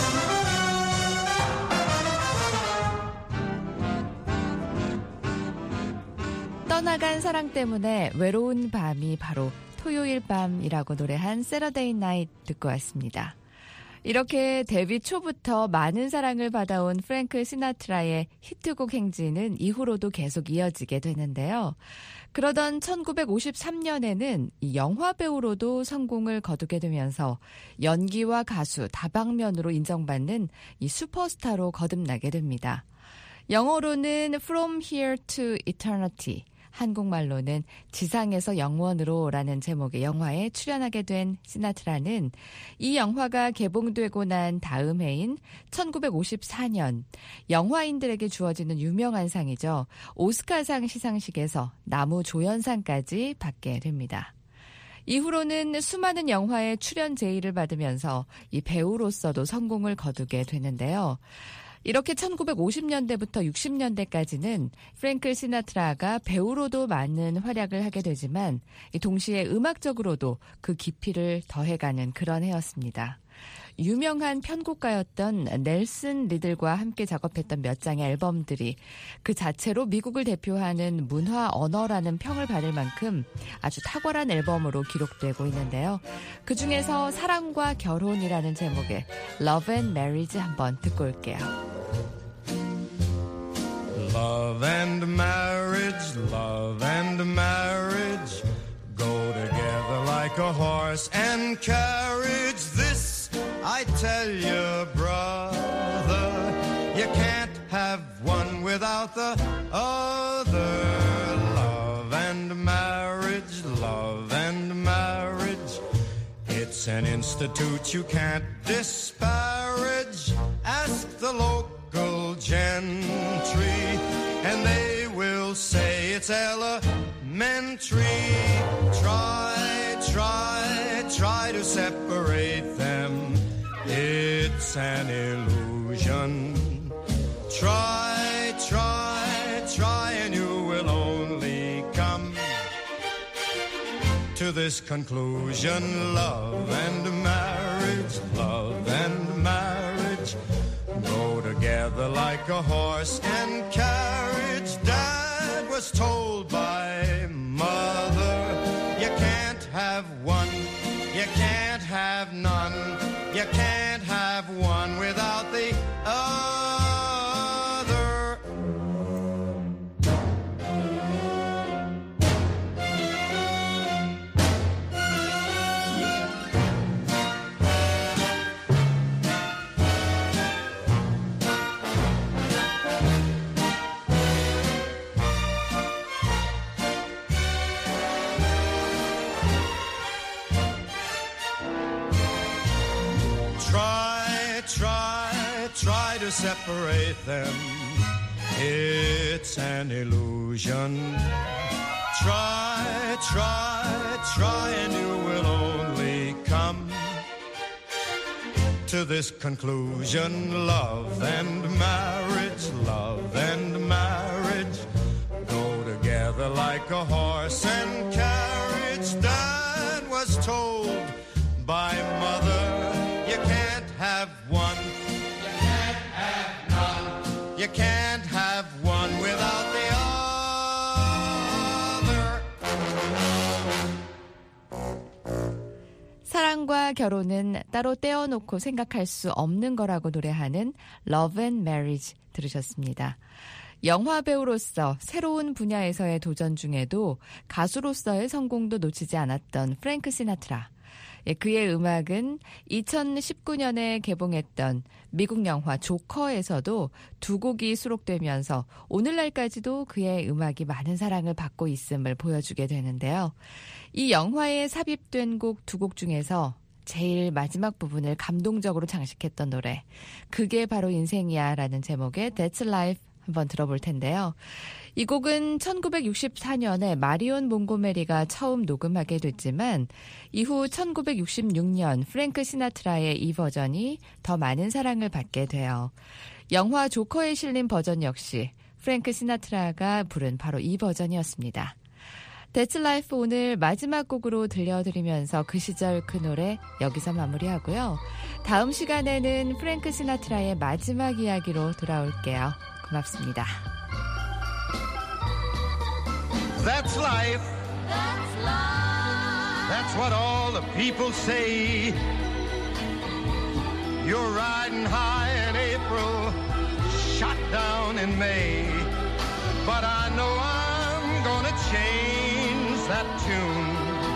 떠나간 사랑 때문에 외로운 밤이 바로 토요일 밤이라고 노래한 Saturday Night 듣고 왔습니다. 이렇게 데뷔 초부터 많은 사랑을 받아온 프랭크 시나트라의 히트곡 행진은 이후로도 계속 이어지게 되는데요. 그러던 천구백오십삼 년에는 영화 배우로도 성공을 거두게 되면서 연기와 가수 다방면으로 인정받는 이 슈퍼스타로 거듭나게 됩니다. 영어로는 From Here to Eternity, 한국말로는 지상에서 영원으로라는 제목의 영화에 출연하게 된 시나트라는 이 영화가 개봉되고 난 다음 해인 천구백오십사 년 영화인들에게 주어지는 유명한 상이죠. 오스카상 시상식에서 나무조연상까지 받게 됩니다. 이후로는 수많은 영화에 출연 제의를 받으면서 이 배우로서도 성공을 거두게 되는데요. 이렇게 천구백오십 년대부터 육십 년대까지는 프랭크 시나트라가 배우로도 많은 활약을 하게 되지만 동시에 음악적으로도 그 깊이를 더해가는 그런 해였습니다. 유명한 편곡가였던 넬슨 리들과 함께 작업했던 몇 장의 앨범들이 그 자체로 미국을 대표하는 문화 언어라는 평을 받을 만큼 아주 탁월한 앨범으로 기록되고 있는데요. 그중에서 사랑과 결혼이라는 제목의 Love and Marriage 한번 듣고 올게요. Love and marriage, love and marriage go together like a horse and carriage. This I tell you, brother, you can't have one without the other. Love and marriage, love and marriage, it's an institute you can't disparage. Ask the local gentry, and they will say it's elementary. Try, try, try to separate them. It's an illusion. Try, try, try, and you will only come to this conclusion. Love and marriage, love and marriage go together like a horse and carriage. Dad was told by mother, you can't have one, you can't have none, you can't have one without the other. Try to separate them. It's an illusion. Try, try, try, and you will only come to this conclusion. Love and marriage, love and marriage go together like a horse and carriage. told by mother, you can't have one. You can't have none. You can't have one without the other. 사랑과 결혼은 따로 떼어놓고 생각할 수 없는 거라고 노래하는 Love and Marriage 들으셨습니다. 영화 배우로서 새로운 분야에서의 도전 중에도 가수로서의 성공도 놓치지 않았던 프랭크 시나트라. 그의 음악은 이천십구 년에 개봉했던 미국 영화 조커에서도 두 곡이 수록되면서 오늘날까지도 그의 음악이 많은 사랑을 받고 있음을 보여주게 되는데요. 이 영화에 삽입된 곡 두 곡 중에서 제일 마지막 부분을 감동적으로 장식했던 노래, 그게 바로 인생이야 라는 제목의 That's Life 한번 들어볼 텐데요. 이 곡은 천구백육십사 년에 마리온 몽고메리가 처음 녹음하게 됐지만 이후 천구백육십육 년 프랭크 시나트라의 이 버전이 더 많은 사랑을 받게 돼요. 영화 조커에 실린 버전 역시 프랭크 시나트라가 부른 바로 이 버전이었습니다. That's Life 오늘 마지막 곡으로 들려드리면서 그 시절 그 노래 여기서 마무리하고요. 다음 시간에는 프랭크 시나트라의 마지막 이야기로 돌아올게요. 고맙습니다. That's life. That's life. That's what all the people say. You're riding high in April, shot down in May. But I know I'm gonna change that tune.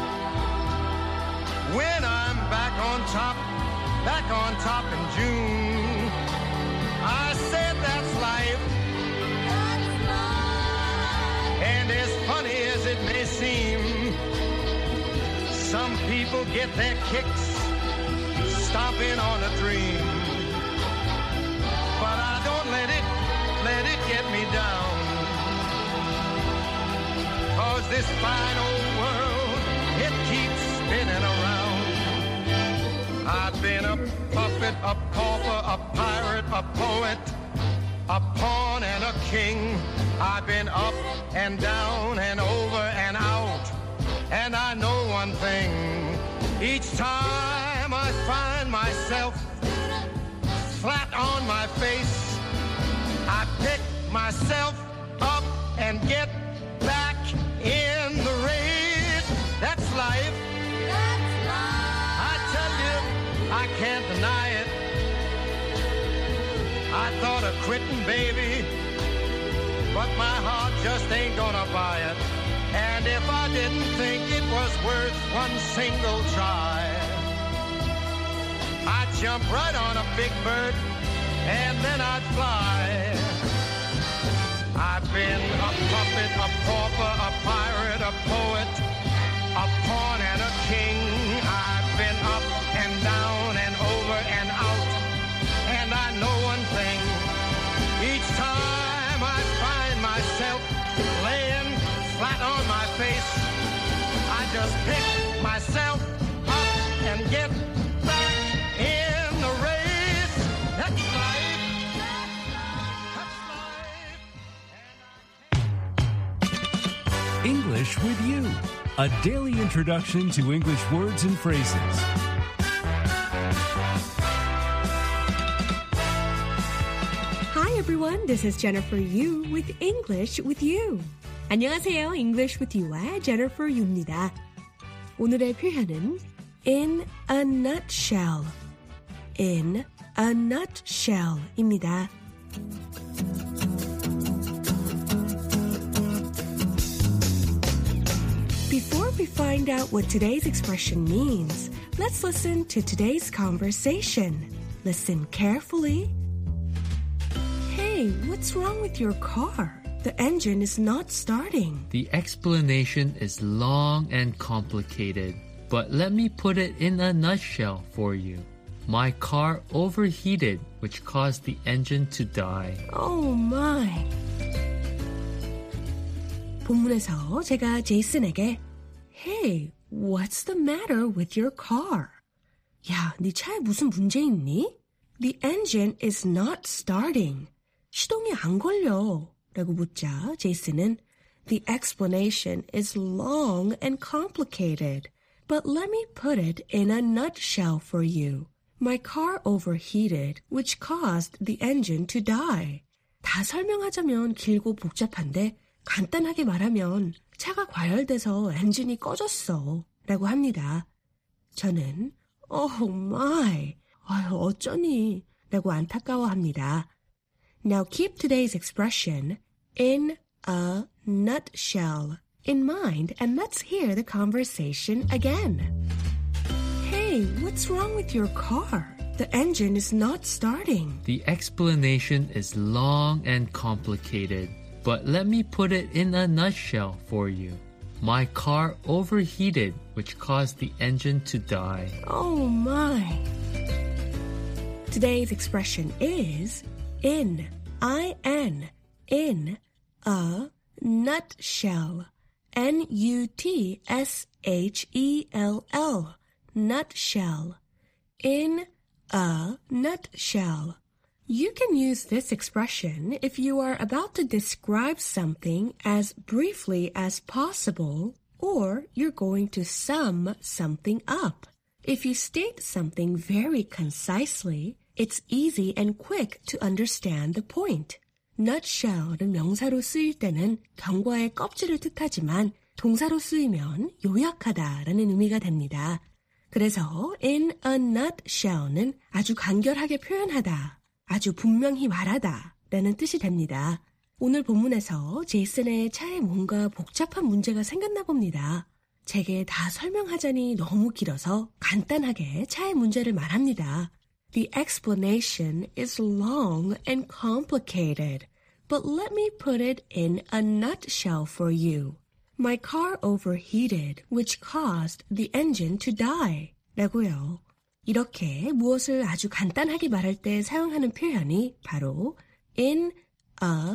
When I'm back on top, back on top in June. I said that's life. That's life. And as funny as it may seem, some people get their kicks stomping on a dream. But I don't let it, let it get me down. 'Cause this fine old world, it keeps spinning around. I've been a puppet, a pauper, a pirate, a poet, a pawn and a king. I've been up and down and over and out. And I know one thing, each time I find myself flat on my face, I pick myself up and get back in the race. That's life. That's life. I tell you, I can't deny it. I thought of quitting, baby, but my heart just ain't gonna buy it. And if I didn't think it was worth one single try, I'd jump right on a big bird and then I'd fly. I've been a puppet, a pauper, a pirate, a poet, a pawn and a king. I've been up and down and over and out. And I know one thing, each time I find myself laying flat on my face, I just pick myself up and get back in the race. That's life. That's life. English with You, a daily introduction to English words and phrases. Hi everyone, this is Jennifer Yu with English with You. 안녕하세요, English with You와 Jennifer Yu입니다. 오늘의 표현은 in a nutshell, in a nutshell입니다. Before we find out what today's expression means, let's listen to today's conversation. Listen carefully. Hey, what's wrong with your car? The engine is not starting. The explanation is long and complicated, but let me put it in a nutshell for you. My car overheated, which caused the engine to die. Oh my. 본문에서 제가 제이슨에게 Hey, what's the matter with your car? 야, 네 차에 무슨 문제 있니? The engine is not starting. 시동이 안 걸려. 라고 묻자 제이슨은 The explanation is long and complicated, But let me put it in a nutshell for you. My car overheated, which caused the engine to die. 다 설명하자면 길고 복잡한데 간단하게 말하면 차가 과열돼서 엔진이 꺼졌어 라고 합니다. 저는 Oh my, 아유 어쩌니 라고 안타까워합니다. Now keep today's expression in a nutshell in mind and let's hear the conversation again. Hey, what's wrong with your car? The engine is not starting. The explanation is long and complicated, but let me put it in a nutshell for you. My car overheated, which caused the engine to die. Oh my. Today's expression is in, I N, in a nutshell. N U T S H E L L. Nutshell. In a nutshell. You can use this expression if you are about to describe something as briefly as possible or you're going to sum something up. If you state something very concisely, it's easy and quick to understand the point. nutshell은 명사로 쓰일 때는 경과의 껍질을 뜻하지만 동사로 쓰이면 요약하다라는 의미가 됩니다. 그래서 in a nutshell는 아주 간결하게 표현하다, 아주 분명히 말하다 라는 뜻이 됩니다. 오늘 본문에서 제이슨의 차에 뭔가 복잡한 문제가 생겼나 봅니다. 제게 다 설명하자니 너무 길어서 간단하게 차의 문제를 말합니다. The explanation is long and complicated, but let me put it in a nutshell for you. My car overheated, which caused the engine to die. 라고요. 이렇게 무엇을 아주 간단하게 말할 때 사용하는 표현이 바로 in a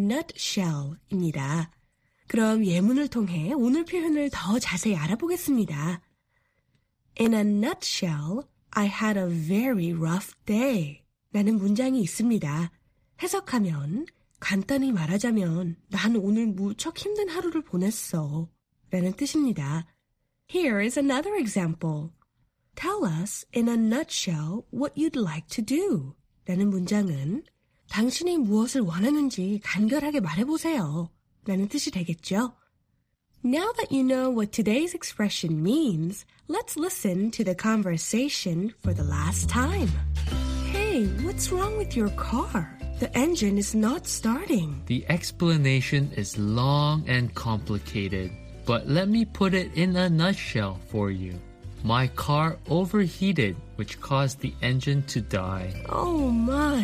nutshell입니다. 그럼 예문을 통해 오늘 표현을 더 자세히 알아보겠습니다. In a nutshell, I had a very rough day. 라는 문장이 있습니다. 해석하면 간단히 말하자면 난 오늘 무척 힘든 하루를 보냈어 라는 뜻입니다. Here is another example. Tell us in a nutshell what you'd like to do 라는 문장은 당신이 무엇을 원하는지 간결하게 말해보세요 라는 뜻이 되겠죠. Now that you know what today's expression means, let's listen to the conversation for the last time. Hey, what's wrong with your car? The engine is not starting. The explanation is long and complicated, but let me put it in a nutshell for you. My car overheated, which caused the engine to die. Oh my.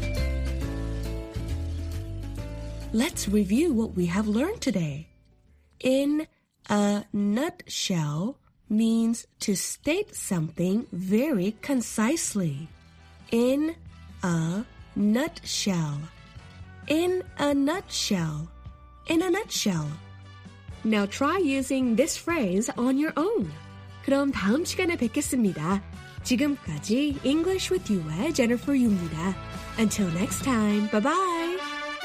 Let's review what we have learned today. In a nutshell means to state something very concisely. In a nutshell. In a nutshell. In a nutshell. Now try using this phrase on your own. 그럼 다음 시간에 뵙겠습니다. 지금까지 English with You의 Jennifer Yu입니다. Until next time, bye bye.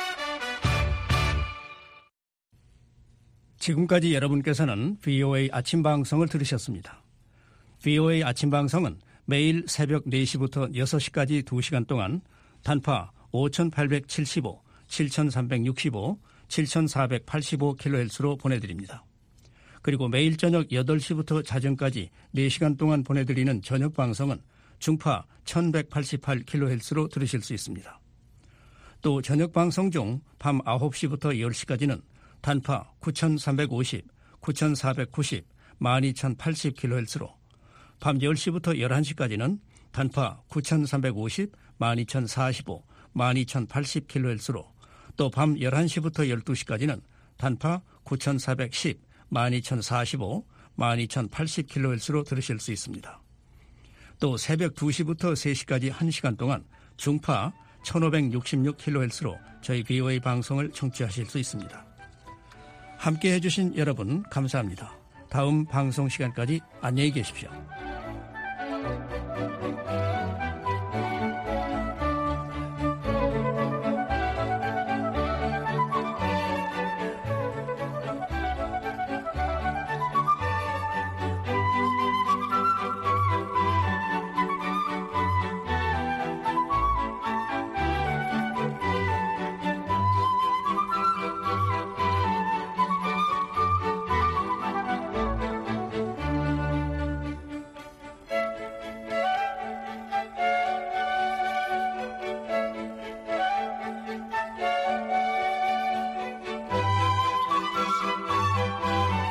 지금까지 여러분께서는 브이오에이 아침 방송을 들으셨습니다. 브이오에이 아침 방송은 매일 새벽 네 시부터 여섯 시까지 두 시간 동안 단파 오천팔백칠십오, 칠천삼백육십오, 칠천사백팔십오 킬로헤르츠로 보내드립니다. 그리고 매일 저녁 여덟 시부터 자정까지 네 시간 동안 보내드리는 저녁 방송은 중파 천백팔십팔 킬로헤르츠로 들으실 수 있습니다. 또 저녁 방송 중 밤 아홉 시부터 열 시까지는 단파 구천삼백오십, 구천사백구십, 만 이천팔십 킬로헤르츠로 밤 열 시부터 열한 시까지는 단파 구천삼백오십, 만 이천사십오, 만 이천팔십 킬로헤르츠로 또 밤 열한 시부터 열두 시까지는 단파 구천사백십, 만 이천사십오, 만 이천팔십 킬로헤르츠로 들으실 수 있습니다. 또 새벽 두 시부터 세 시까지 한 시간 동안 중파 천오백육십육 킬로헤르츠로 저희 브이오에이 방송을 청취하실 수 있습니다. 함께해 주신 여러분 감사합니다. 다음 방송 시간까지 안녕히 계십시오.